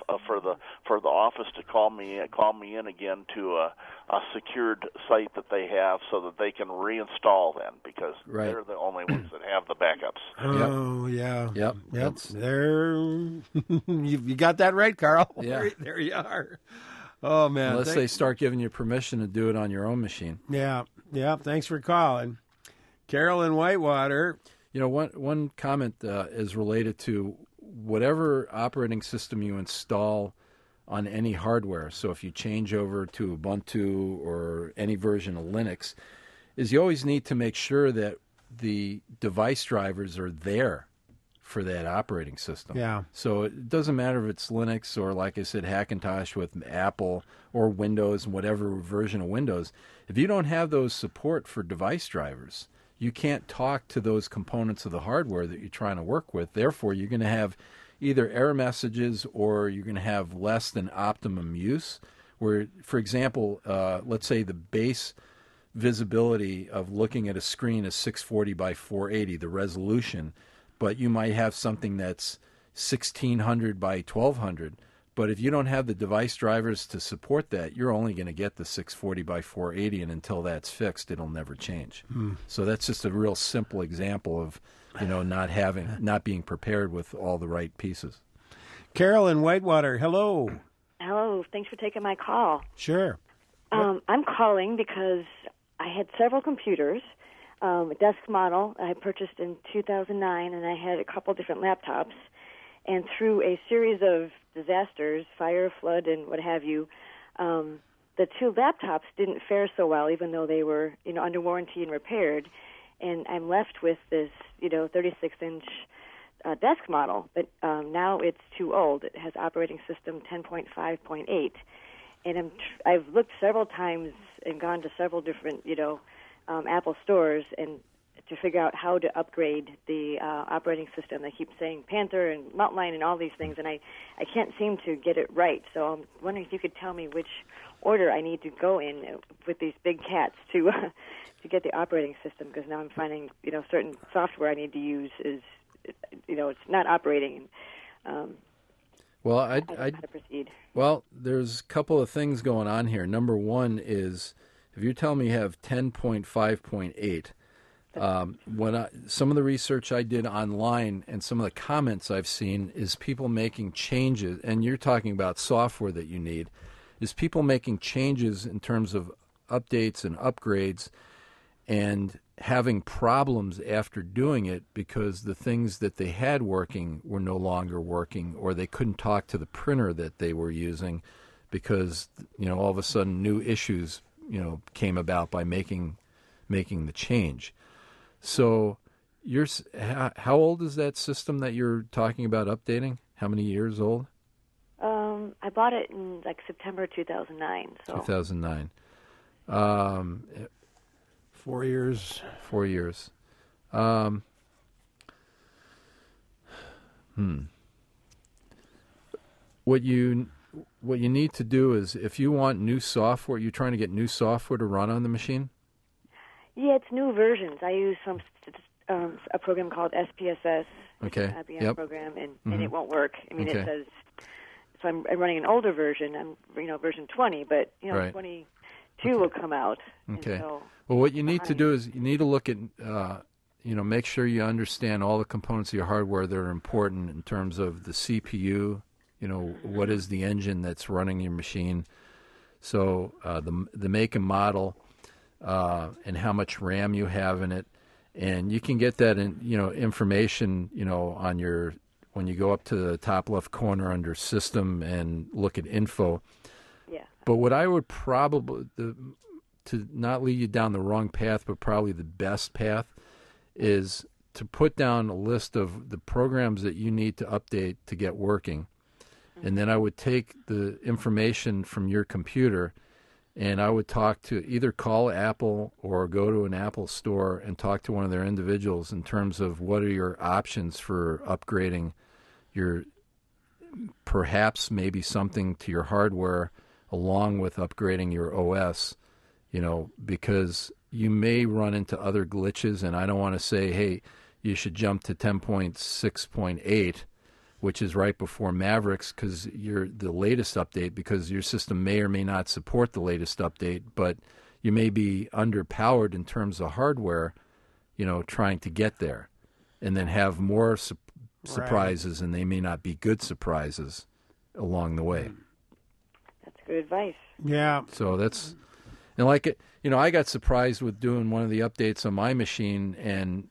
office to call me in again to a secured site that they have, so that they can reinstall then, because they're the only ones that have the backups. Oh yeah. Yep. There, you got that right, Carl. Yeah. There you are. Oh man. Unless they start giving you permission to do it on your own machine. Yeah. Thanks for calling, Carol in Whitewater. One comment is related to whatever operating system you install on any hardware. So if you change over to Ubuntu or any version of Linux, is you always need to make sure that the device drivers are there for that operating system. Yeah. So it doesn't matter if it's Linux or, like I said, Hackintosh with Apple or Windows and whatever version of Windows. If you don't have those support for device drivers, you can't talk to those components of the hardware that you're trying to work with. Therefore, you're going to have either error messages or you're going to have less than optimum use. Where, for example, let's say the base visibility of looking at a screen is 640 by 480, the resolution, but you might have something that's 1600 by 1200. But if you don't have the device drivers to support that, you're only going to get the 640 by 480, and until that's fixed, it'll never change. So that's just a real simple example of, not being prepared with all the right pieces. Carol in Whitewater, hello. Hello, thanks for taking my call. Sure. I'm calling because I had several computers, a desk model I purchased in 2009, and I had a couple different laptops. And through a series of disasters, fire, flood, and what have you, the two laptops didn't fare so well, even though they were, under warranty and repaired. And I'm left with this, 36-inch desk model, but now it's too old. It has operating system 10.5.8. And I've looked several times and gone to several different, Apple stores and to figure out how to upgrade the operating system. They keep saying Panther and Mountain Lion and all these things, and I can't seem to get it right. So I'm wondering if you could tell me which order I need to go in with these big cats to get the operating system, because now I'm finding, certain software I need to use is, it's not operating. Well, I don't know how to proceed. Well, there's a couple of things going on here. Number one is, if you tell me you have 10.5.8, Some of the research I did online and some of the comments I've seen is people making changes, and you're talking about software that you need, is people making changes in terms of updates and upgrades and having problems after doing it because the things that they had working were no longer working, or they couldn't talk to the printer that they were using because, all of a sudden new issues, came about by making the change. So how old is that system that you're talking about updating? How many years old? I bought it in September 2009. So. 2009. 4 years. 4 years. What you need to do is, if you want new software, you're trying to get new software to run on the machine? Yeah, it's new versions. I use a program called SPSS, okay. An IBM program, and it won't work. I mean, It says, so I'm running an older version. I'm version 20, but right. 22 will come out. Okay. Well, what you need to do is you need to look at, make sure you understand all the components of your hardware that are important in terms of the CPU. What is the engine that's running your machine? So the make and model. And how much RAM you have in it, and you can get that information on your, when you go up to the top left corner under System and look at Info. Yeah. But what I would probably, to not lead you down the wrong path, but probably the best path, is to put down a list of the programs that you need to update to get working, and then I would take the information from your computer. And I would either call Apple or go to an Apple store and talk to one of their individuals in terms of what are your options for upgrading perhaps maybe something to your hardware along with upgrading your OS, because you may run into other glitches. And I don't want to say, hey, you should jump to 10.6.8, which is right before Mavericks, because you're the latest update, because your system may or may not support the latest update, but you may be underpowered in terms of hardware, trying to get there, and then have more surprises, and they may not be good surprises along the way. That's good advice. Yeah. So that's, and I got surprised with doing one of the updates on my machine, and,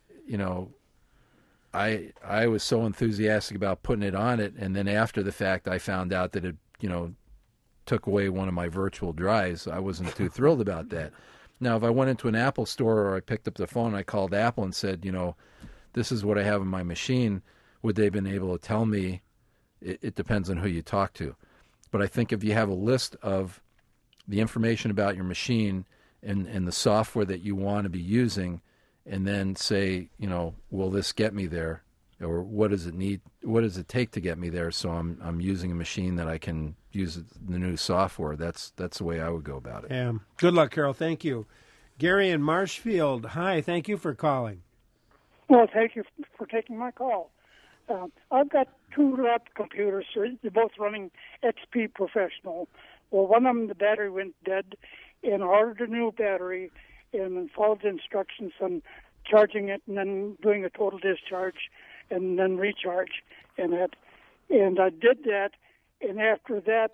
I was so enthusiastic about putting it on it, and then after the fact, I found out that it, took away one of my virtual drives. I wasn't too thrilled about that. Now, if I went into an Apple store or I picked up the phone, I called Apple and said, this is what I have on my machine, would they have been able to tell me? It depends on who you talk to. But I think if you have a list of the information about your machine and the software that you want to be using, and then say, will this get me there, or what does it need? What does it take to get me there? So I'm using a machine that I can use the new software. That's the way I would go about it. Yeah. Good luck, Carol. Thank you, Gary in Marshfield. Hi. Thank you for calling. Well, thank you for taking my call. I've got two laptop computers. They're both running XP Professional. Well, one of them, the battery went dead, and I ordered a new battery and followed the instructions on charging it and then doing a total discharge and then recharge and that. And I did that, and after that,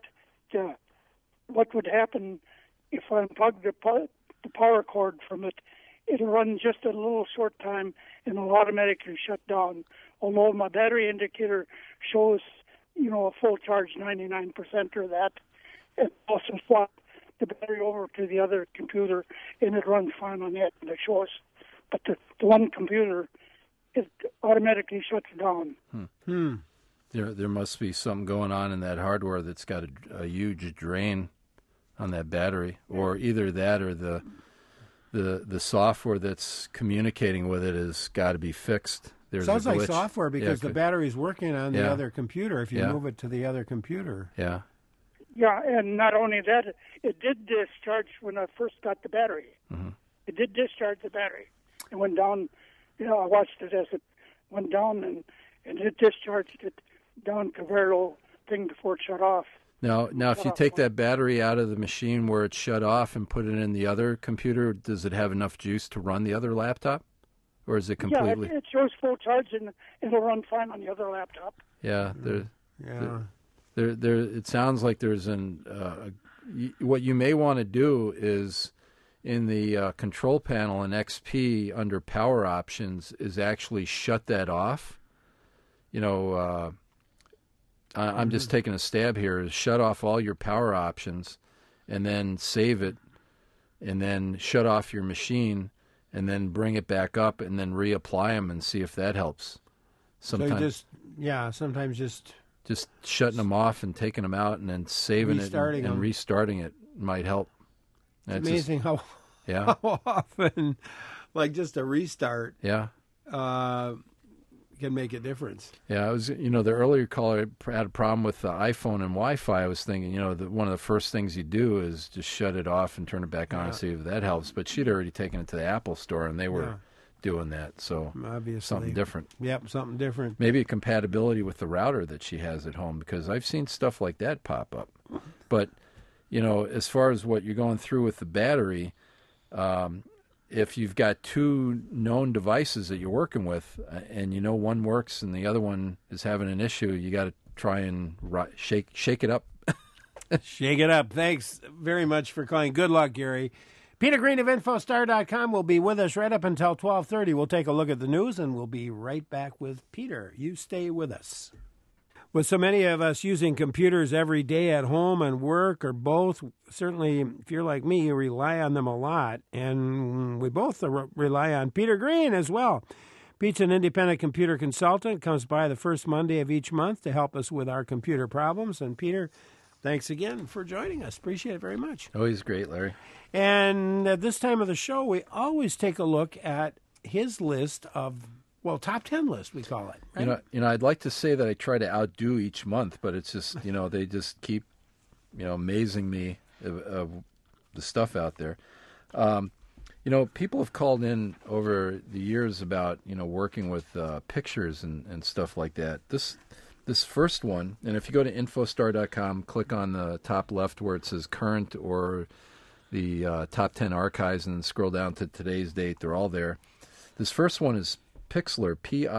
what would happen if I unplugged the power cord from it, it'll run just a little short time and it'll automatically shut down. Although my battery indicator shows, a full charge, 99% or that, it also swap the battery over to the other computer, and it runs fine on that, and it shows. But the one computer, it automatically shuts down. There must be something going on in that hardware that's got a huge drain on that battery, or either that or the software that's communicating with it has got to be fixed. There's Sounds like software, because the battery's working on the Yeah. other computer if you Yeah. move it to the other computer. Yeah. Yeah, and not only that, it did discharge when I first got the battery. Mm-hmm. It did discharge the battery. It went down, I watched it as it went down, and it discharged it down to a very low thing before it shut off. Now, if you take that battery out of the machine where it's shut off and put it in the other computer, does it have enough juice to run the other laptop? or is it completely? Yeah, it shows full charge, and it'll run fine on the other laptop. Yeah, it sounds like there's what you may want to do is in the control panel in XP under power options is actually shut that off. I'm just taking a stab here, is shut off all your power options and then save it and then shut off your machine and then bring it back up and then reapply them and see if that helps. Sometimes just shutting them off and taking them out and then saving it and restarting it might help. It's amazing how often, like just a restart, can make a difference. Yeah, I was, the earlier caller had a problem with the iPhone and Wi-Fi. I was thinking, one of the first things you do is just shut it off and turn it back on and see if that helps. But she'd already taken it to the Apple store and they were doing that. So obviously something different. Yep, something different. Maybe a compatibility with the router that she has at home, because I've seen stuff like that pop up. But, as far as what you're going through with the battery, if you've got two known devices that you're working with and one works and the other one is having an issue, you got to try and shake it up. Shake it up. Thanks very much for calling. Good luck, Gary. Peter Green of InfoStar.com will be with us right up until 12:30. We'll take a look at the news, and we'll be right back with Peter. You stay with us. With so many of us using computers every day at home and work or both, certainly if you're like me, you rely on them a lot. And we both rely on Peter Green as well. Pete's an independent computer consultant, comes by the first Monday of each month to help us with our computer problems. And Peter, thanks again for joining us. Appreciate it very much. Always great, Larry. And at this time of the show, we always take a look at his list of, top 10 list, we call it. Right? I'd like to say that I try to outdo each month, but it's just, they just keep, amazing me of the stuff out there. People have called in over the years about, working with pictures and stuff like that. This first one, and if you go to infostar.com, click on the top left where it says current or the top 10 archives, and then scroll down to today's date. They're all there. This first one is Pixlr,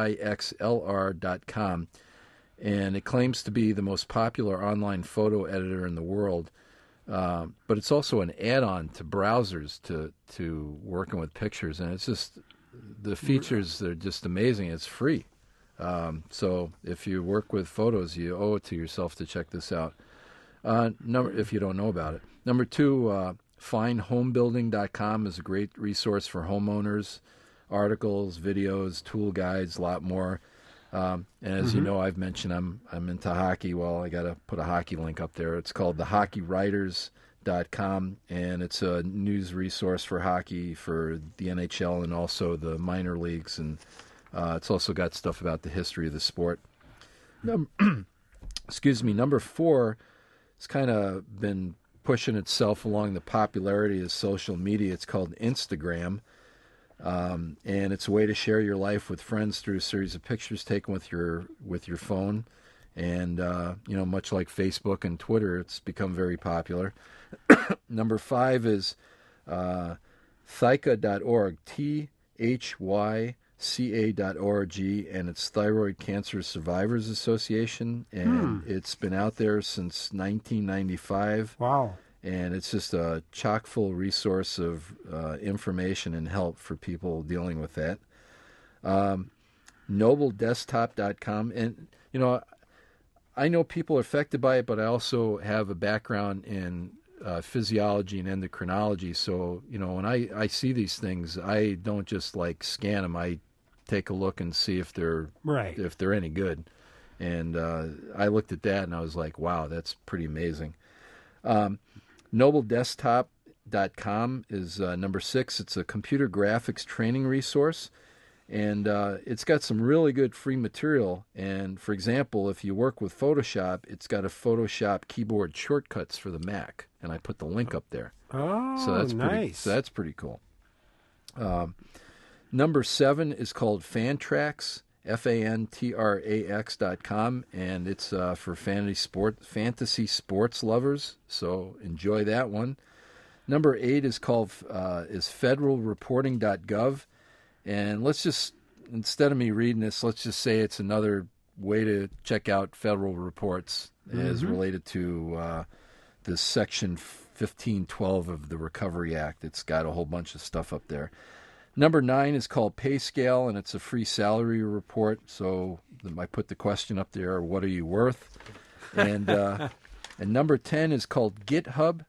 Pixlr.com, and it claims to be the most popular online photo editor in the world. But it's also an add-on to browsers to working with pictures, and it's just the features are just amazing. It's free, so if you work with photos, you owe it to yourself to check this out. If you don't know about it. Number 2, FineHomeBuilding.com is a great resource for homeowners. Articles, videos, tool guides, a lot more. And as you know, I've mentioned I'm into hockey. Well, I got to put a hockey link up there. It's called thehockeywriters.com, and it's a news resource for hockey for the NHL and also the minor leagues. And it's also got stuff about the history of the sport. Number 4, it's kind of been pushing itself along the popularity of social media. It's called Instagram. And it's a way to share your life with friends through a series of pictures taken with your phone. And, much like Facebook and Twitter, it's become very popular. Number 5 is Thyca.org, THYCA.org, and it's Thyroid Cancer Survivors Association. And it's been out there since 1995. Wow. And it's just a chock-full resource of information and help for people dealing with that. NobleDesktop.com. And, I know people are affected by it, but I also have a background in physiology and endocrinology. So, when I see these things, I don't just, scan them. I take a look and see if they're any good. And I looked at that, and I was like, wow, that's pretty amazing. NobleDesktop.com is number 6. It's a computer graphics training resource, and it's got some really good free material. And, for example, if you work with Photoshop, it's got a Photoshop keyboard shortcuts for the Mac, and I put the link up there. Oh, so that's nice. That's pretty cool. Number 7 is called Fantrax. Fantrax.com, and it's for fantasy sports lovers, so enjoy that one. Number 8 is called is federalreporting.gov, And let's just, instead of me reading this, let's just say it's another way to check out federal reports as related to this Section 1512 of the Recovery Act. It's got a whole bunch of stuff up there. Number 9 is called Pay Scale, and it's a free salary report. So I put the question up there, what are you worth? And number 10 is called GitHub,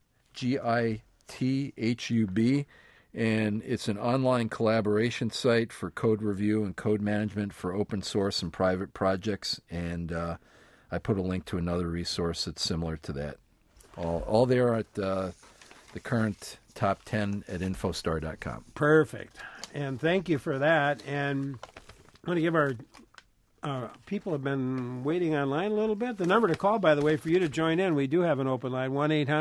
GITHUB, and it's an online collaboration site for code review and code management for open source and private projects. And I put a link to another resource that's similar to that. All there at the current top 10 at infostar.com. Perfect. And thank you for that. And I want to give our people have been waiting online a little bit. The number to call, by the way, for you to join in, we do have an open line,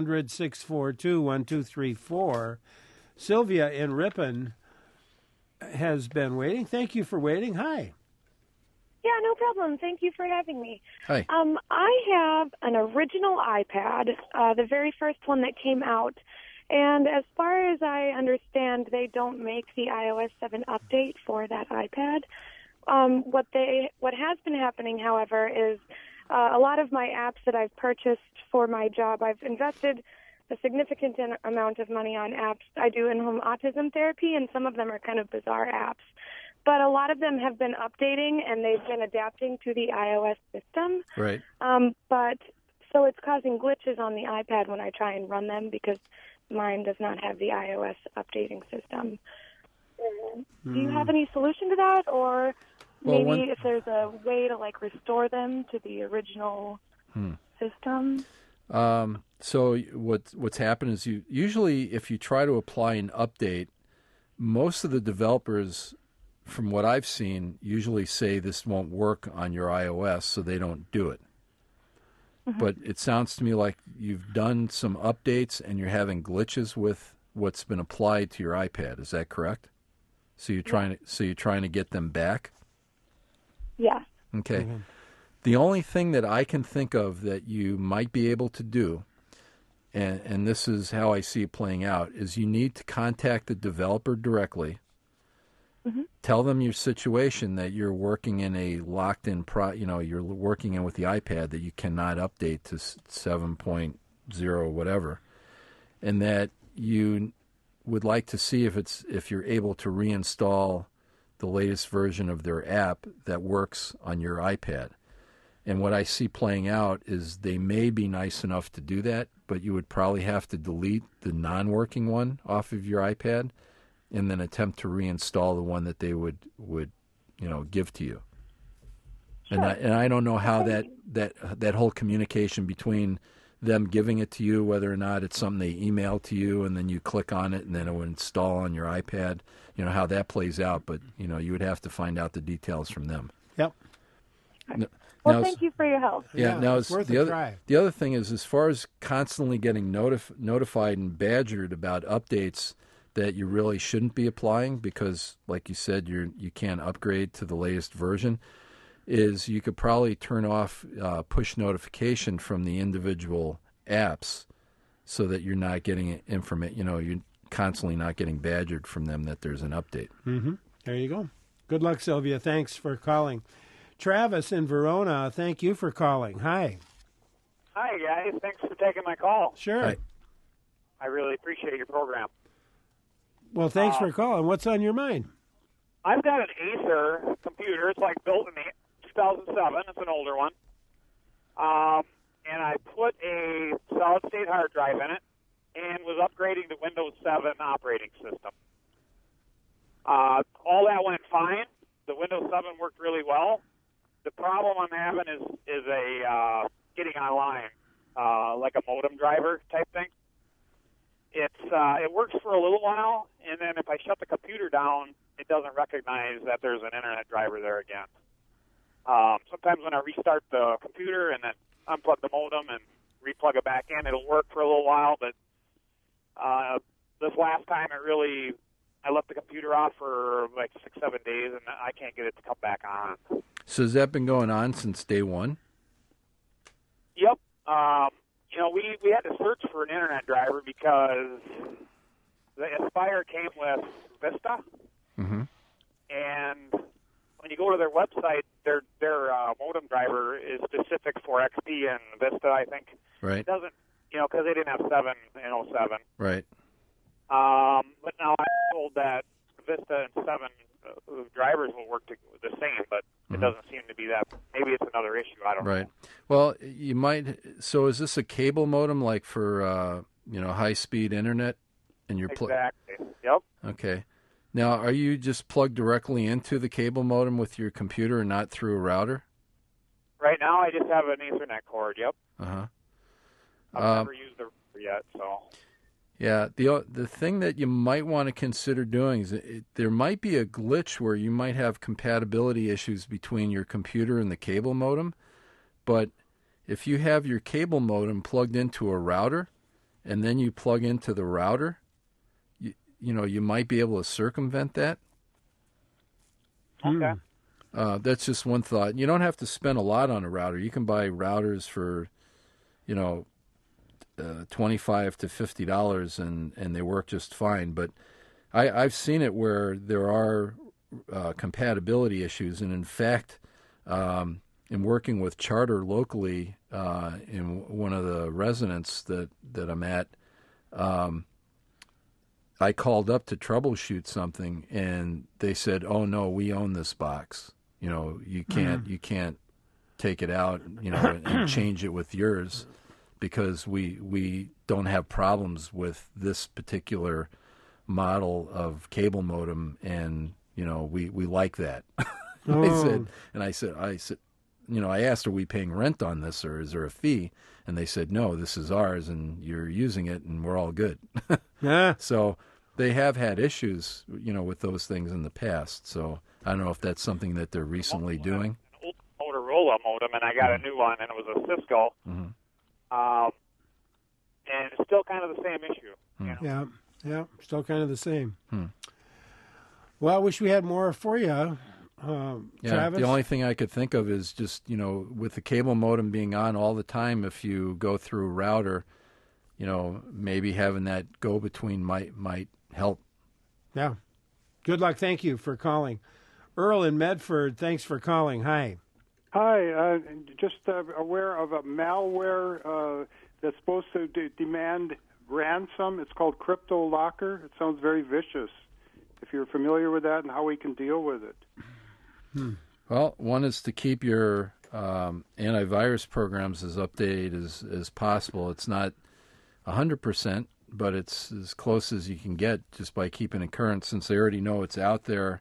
1-800-642-1234. Sylvia in Ripon has been waiting. Thank you for waiting. Hi. Yeah, no problem. Thank you for having me. Hi. I have an original iPad, the very first one that came out. And as far as I understand, they don't make the iOS 7 update for that iPad. What has been happening, however, is a lot of my apps that I've purchased for my job, I've invested a significant amount of money on apps. I do in-home autism therapy, and some of them are kind of bizarre apps. But a lot of them have been updating, and they've been adapting to the iOS system. Right. So it's causing glitches on the iPad when I try and run them because mine does not have the iOS updating system. Do you have any solution to that, or maybe if there's a way to restore them to the original system? So what's happened is usually if you try to apply an update, most of the developers, from what I've seen, usually say this won't work on your iOS, so they don't do it. But it sounds to me like you've done some updates and you're having glitches with what's been applied to your iPad. Is that correct? So you're trying to get them back? Yeah. Okay. The only thing that I can think of that you might be able to do, and this is how I see it playing out, is you need to contact the developer directly. Tell them your situation, that you're working in a locked-in you're working in with the iPad that you cannot update to 7.0 whatever, and that you would like to see if you're able to reinstall the latest version of their app that works on your iPad. And what I see playing out is they may be nice enough to do that, but you would probably have to delete the non-working one off of your iPad and then attempt to reinstall the one that they would give to you. Sure. And I don't know how that whole communication between them giving it to you, whether or not it's something they email to you and then you click on it and then it will install on your iPad, how that plays out. But, you would have to find out the details from them. Yep. Well, thank you for your help. Yeah, now it's worth a try. The other thing is, as far as constantly getting notified and badgered about updates that you really shouldn't be applying because, like you said, you can't upgrade to the latest version, is you could probably turn off push notification from the individual apps so that you're not getting information, you're constantly not getting badgered from them that there's an update. There you go. Good luck, Sylvia. Thanks for calling. Travis in Verona, thank you for calling. Hi. Hi, guys. Thanks for taking my call. Sure. Hi. I really appreciate your program. Well, thanks for calling. What's on your mind? I've got an Acer computer. It's built in 2007. It's an older one. And I put a solid-state hard drive in it and was upgrading to Windows 7 operating system. All that went fine. The Windows 7 worked really well. The problem I'm having is a getting online, like a modem driver type thing. It works for a little while, and then if I shut the computer down, it doesn't recognize that there's an internet driver there again. Sometimes when I restart the computer and then unplug the modem and replug it back in, it'll work for a little while, but this last time I left the computer off for 6-7 days, and I can't get it to come back on. So has that been going on since day one? Yep. We had to search for an internet driver because the Aspire came with Vista. and when you go to their website, their modem driver is specific for XP and Vista, I think. Right. It doesn't, because they didn't have 7 in 07. Right. But now I'm told that Vista and 7 drivers will work the same, but it doesn't seem to be that. Maybe it's another issue. I don't know. Right. Well, you might. So is this a cable modem, like for high-speed internet? And you're exactly. Yep. Okay. Now, are you just plugged directly into the cable modem with your computer and not through a router? Right now, I just have an Ethernet cord. Yep. I've never used the router yet, so. Yeah, the thing that you might want to consider doing is there might be a glitch where you might have compatibility issues between your computer and the cable modem, but if you have your cable modem plugged into a router and then you plug into the router, you might be able to circumvent that. Okay. That's just one thought. You don't have to spend a lot on a router. You can buy routers for, $25 to $50, and they work just fine. But I've seen it where there are compatibility issues, and in fact, in working with Charter locally in one of the residences that I'm at, I called up to troubleshoot something, and they said, "Oh no, we own this box. You can't take it out, and change it with yours." Because we don't have problems with this particular model of cable modem, and we like that. I said, I asked, are we paying rent on this, or is there a fee? And they said, no, this is ours, and you're using it, and we're all good. Yeah. So they have had issues, with those things in the past. So I don't know if that's something that they're recently doing. An old Motorola modem, and I got a new one, and it was a Cisco. Mm-hmm. And it's still kind of the same issue. Yeah, still kind of the same. Well, I wish we had more for you, Travis. The only thing I could think of is just, with the cable modem being on all the time, if you go through a router, maybe having that go-between might help. Yeah. Good luck. Thank you for calling. Earl in Medford, thanks for calling. Hi. Hi, just aware of a malware that's supposed to demand ransom. It's called CryptoLocker. It sounds very vicious. If you're familiar with that and how we can deal with it. Well, one is to keep your antivirus programs as updated as possible. It's not 100%, but it's as close as you can get just by keeping it current, since they already know it's out there.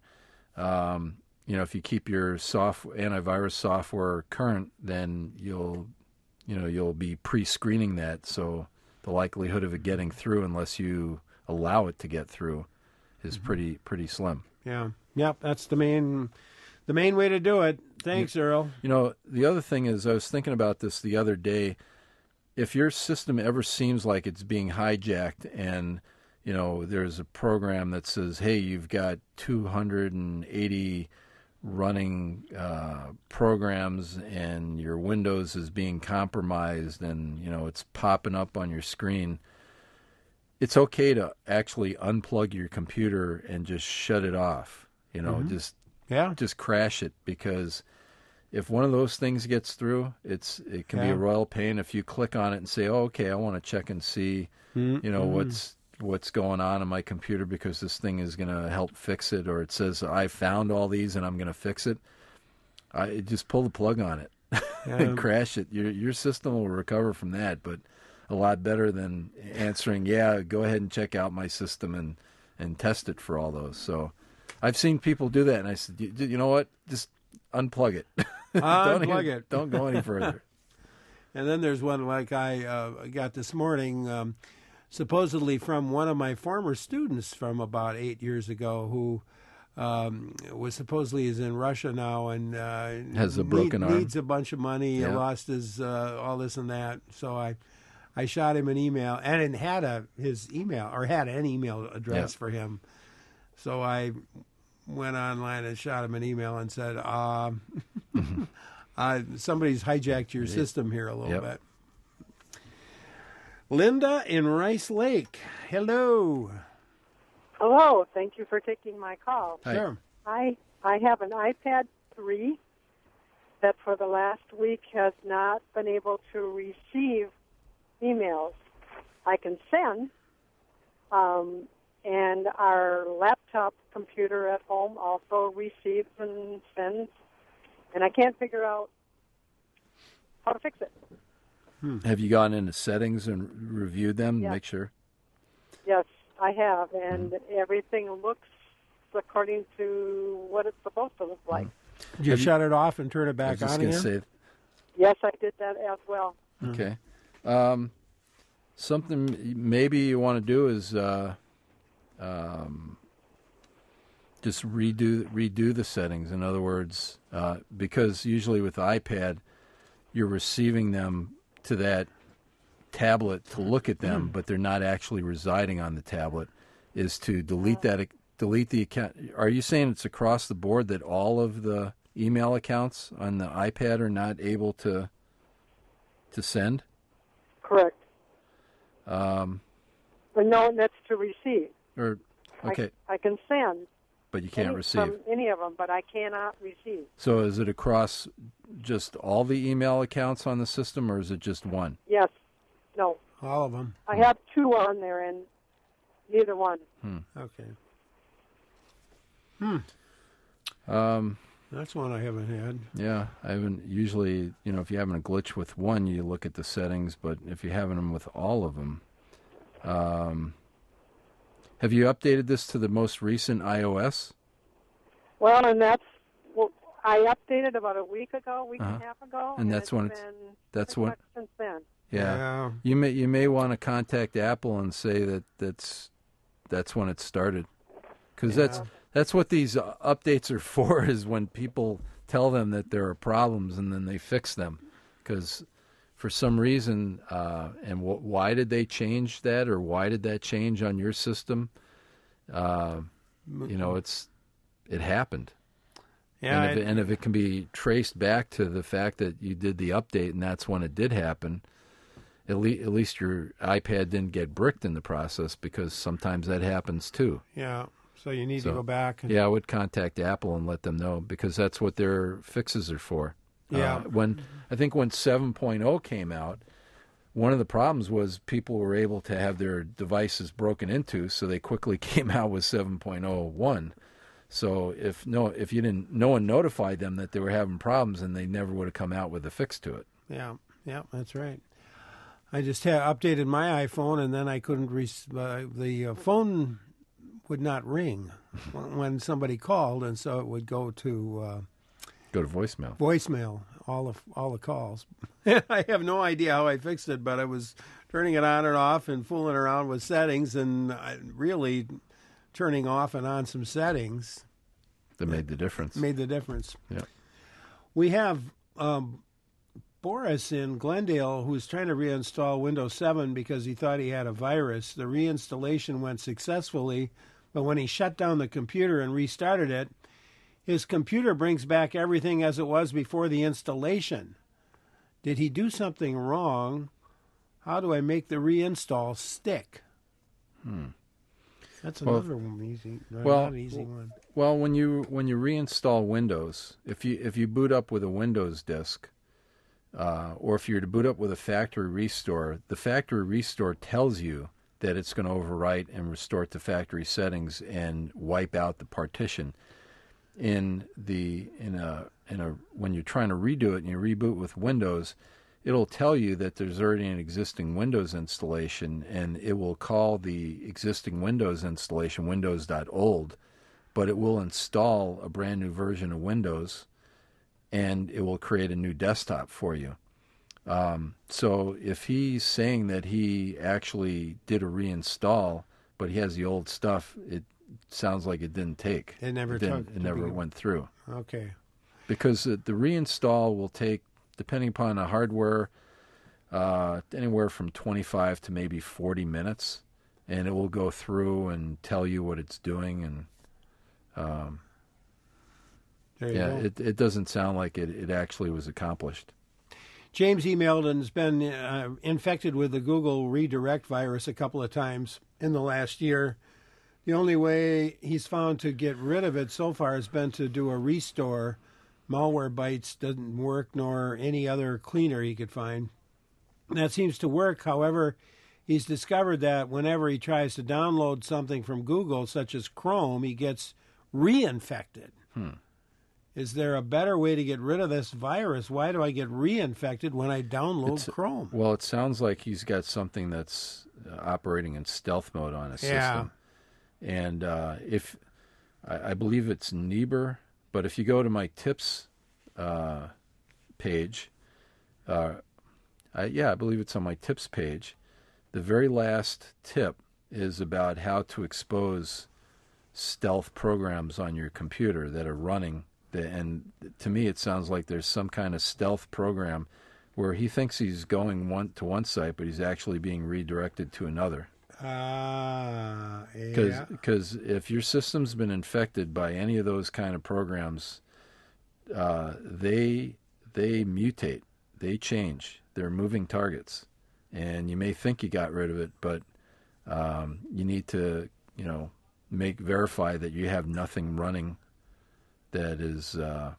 If you keep your antivirus software current, then you'll be pre-screening that, so the likelihood of it getting through, unless you allow it to get through, is pretty slim. Yeah. Yep. That's the main way to do it. Thanks, Earl. The other thing is, I was thinking about this the other day. If your system ever seems like it's being hijacked, and there's a program that says, "Hey, you've got 280 running programs, and your Windows is being compromised," and it's popping up on your screen, it's okay to actually unplug your computer and just shut it off. Just crash it, because if one of those things gets through, it can be a royal pain. If you click on it and say, "Oh, okay, I want to check and see, what's going on my computer, because this thing is going to help fix it," or it says, "I found all these and I'm going to fix it," just pull the plug on it and crash it. Your system will recover from that, but a lot better than answering, go ahead and check out my system and test it for all those. So I've seen people do that, and I said, you know what? Just unplug it. Unplug it. Don't go any further. And then there's one like I got this morning, supposedly from one of my former students from about 8 years ago, who was supposedly is in Russia now and has a broken arm, needs a bunch of money, lost his all this and that. So I shot him an email, and had an email address for him. So I went online and shot him an email and said, somebody's hijacked your system here a little bit. Linda in Rice Lake. Hello. Hello. Thank you for taking my call. Hi. Sure. I have an iPad 3 that for the last week has not been able to receive emails. I can send, and our laptop computer at home also receives and sends, and I can't figure out how to fix it. Have you gone into settings and reviewed them to Yes. make sure? Yes, I have, and everything looks according to what it's supposed to look like. Did you shut it off and turn it back on again? Say, Yes, I did that as well. okay. Something maybe you want to do is just redo the settings. In other words, because usually with the iPad, you're receiving them to that tablet to look at them, but they're not actually residing on the tablet. Is to delete the account. Are you saying it's across the board that all of the email accounts on the iPad are not able to send? Correct. But no, that's to receive. Or okay, I can send, but you can't receive from any of them, but I cannot receive. So is it across just all the email accounts on the system, or is it just one? Yes. No. All of them. I have two on there, and neither one. Okay. That's one I haven't had. Yeah, I haven't. Usually, if you're having a glitch with one, you look at the settings, but if you're having them with all of them, have you updated this to the most recent iOS? Well, and I updated about a week and a half ago, and that's when that's what since then. Yeah. You may want to contact Apple and say that's when it started, because that's what these updates are for, is when people tell them that there are problems and then they fix them. Because for some reason, why did they change that, or why did that change on your system? It happened. Yeah, and if it can be traced back to the fact that you did the update and that's when it did happen, at least your iPad didn't get bricked in the process, because sometimes that happens too. Yeah. So you need to go back. I would contact Apple and let them know, because that's what their fixes are for. Yeah. When 7.0 came out, one of the problems was people were able to have their devices broken into, so they quickly came out with 7.01. So if no one notified them that they were having problems, and they never would have come out with a fix to it. Yeah, that's right. I just updated my iPhone, and then I couldn't the phone would not ring when somebody called, and so it would go to voicemail. Voicemail, all the calls. I have no idea how I fixed it, but I was turning it on and off and fooling around with settings, and really turning off and on some settings that made the difference. Yeah. We have Boris in Glendale, who's trying to reinstall Windows 7 because he thought he had a virus. The reinstallation went successfully, but when he shut down the computer and restarted it, his computer brings back everything as it was before the installation. Did he do something wrong? How do I make the reinstall stick? That's another easy one. Well, when you reinstall Windows, if you boot up with a Windows disk, or if you're to boot up with a factory restore, the factory restore tells you that it's going to overwrite and restore to factory settings and wipe out the partition. When you're trying to redo it and you reboot with Windows, it'll tell you that there's already an existing Windows installation, and it will call the existing Windows installation Windows.old, but it will install a brand new version of Windows, and it will create a new desktop for you. So if he's saying that he actually did a reinstall, but he has the old stuff, it sounds like it didn't take. It never went through. Okay. Because the reinstall will take, depending upon the hardware, anywhere from 25 to maybe 40 minutes, and it will go through and tell you what it's doing. And it doesn't sound like it actually was accomplished. James emailed and has been infected with the Google redirect virus a couple of times in the last year. The only way he's found to get rid of it so far has been to do a restore. Malwarebytes doesn't work, nor any other cleaner he could find. That seems to work. However, he's discovered that whenever he tries to download something from Google, such as Chrome, he gets reinfected. Is there a better way to get rid of this virus? Why do I get reinfected when I download Chrome? Well, it sounds like he's got something that's operating in stealth mode on his system. And if I believe it's Niebuhr, but if you go to my tips page, I believe it's on my tips page. The very last tip is about how to expose stealth programs on your computer that are running. And to me, it sounds like there's some kind of stealth program where he thinks he's going to one site, but he's actually being redirected to another. Because if your system's been infected by any of those kind of programs, they mutate, they change, they're moving targets, and you may think you got rid of it, but you need to, verify that you have nothing running that is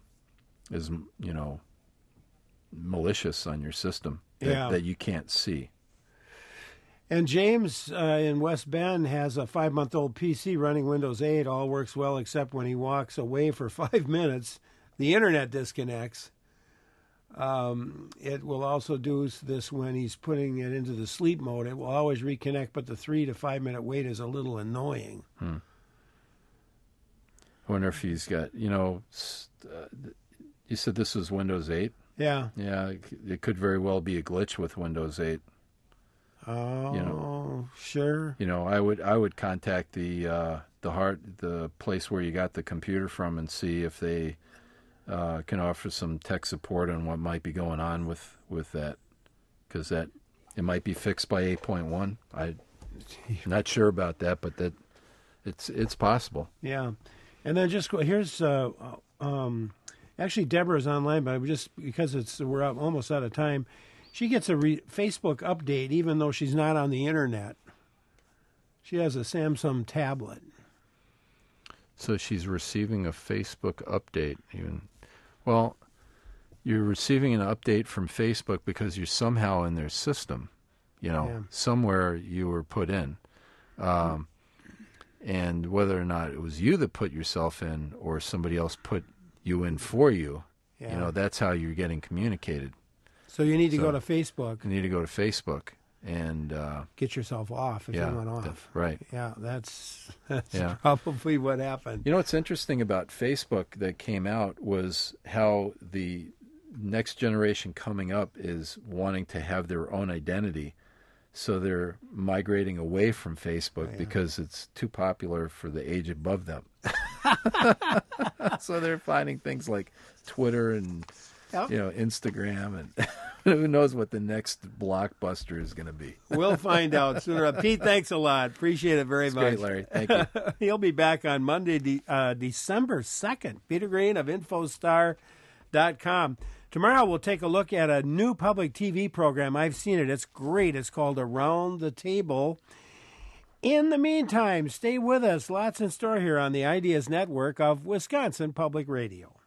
malicious on your system that you can't see. And James in West Bend has a 5-month-old PC running Windows 8. All works well except when he walks away for 5 minutes. The internet disconnects. It will also do this when he's putting it into the sleep mode. It will always reconnect, but the 3 to 5 minute wait is a little annoying. I wonder if he's got, you said this was Windows 8? Yeah. Yeah, it could very well be a glitch with Windows 8. Oh, sure. I would contact the place where you got the computer from and see if they can offer some tech support on what might be going on with that, because it might be fixed by 8.1. I'm not sure about that, but that it's possible. Yeah, and then here's actually Deborah's online, but just because we're almost out of time. She gets a Facebook update even though she's not on the internet. She has a Samsung tablet. So she's receiving a Facebook update. Well, you're receiving an update from Facebook because you're somehow in their system. Somewhere you were put in. And whether or not it was you that put yourself in or somebody else put you in for you, that's how you're getting communicated. So you need to go to Facebook. You need to go to Facebook and get yourself off if you want off. Right. Yeah, that's probably what happened. What's interesting about Facebook that came out was how the next generation coming up is wanting to have their own identity. So they're migrating away from Facebook because it's too popular for the age above them. So they're finding things like Twitter and Instagram, and who knows what the next blockbuster is going to be. We'll find out sooner. Pete, thanks a lot. Appreciate it very much. Great, Larry. Thank you. He'll be back on Monday, December 2nd. Peter Green of Infostar.com. Tomorrow we'll take a look at a new public TV program. I've seen it. It's great. It's called Around the Table. In the meantime, stay with us. Lots in store here on the Ideas Network of Wisconsin Public Radio.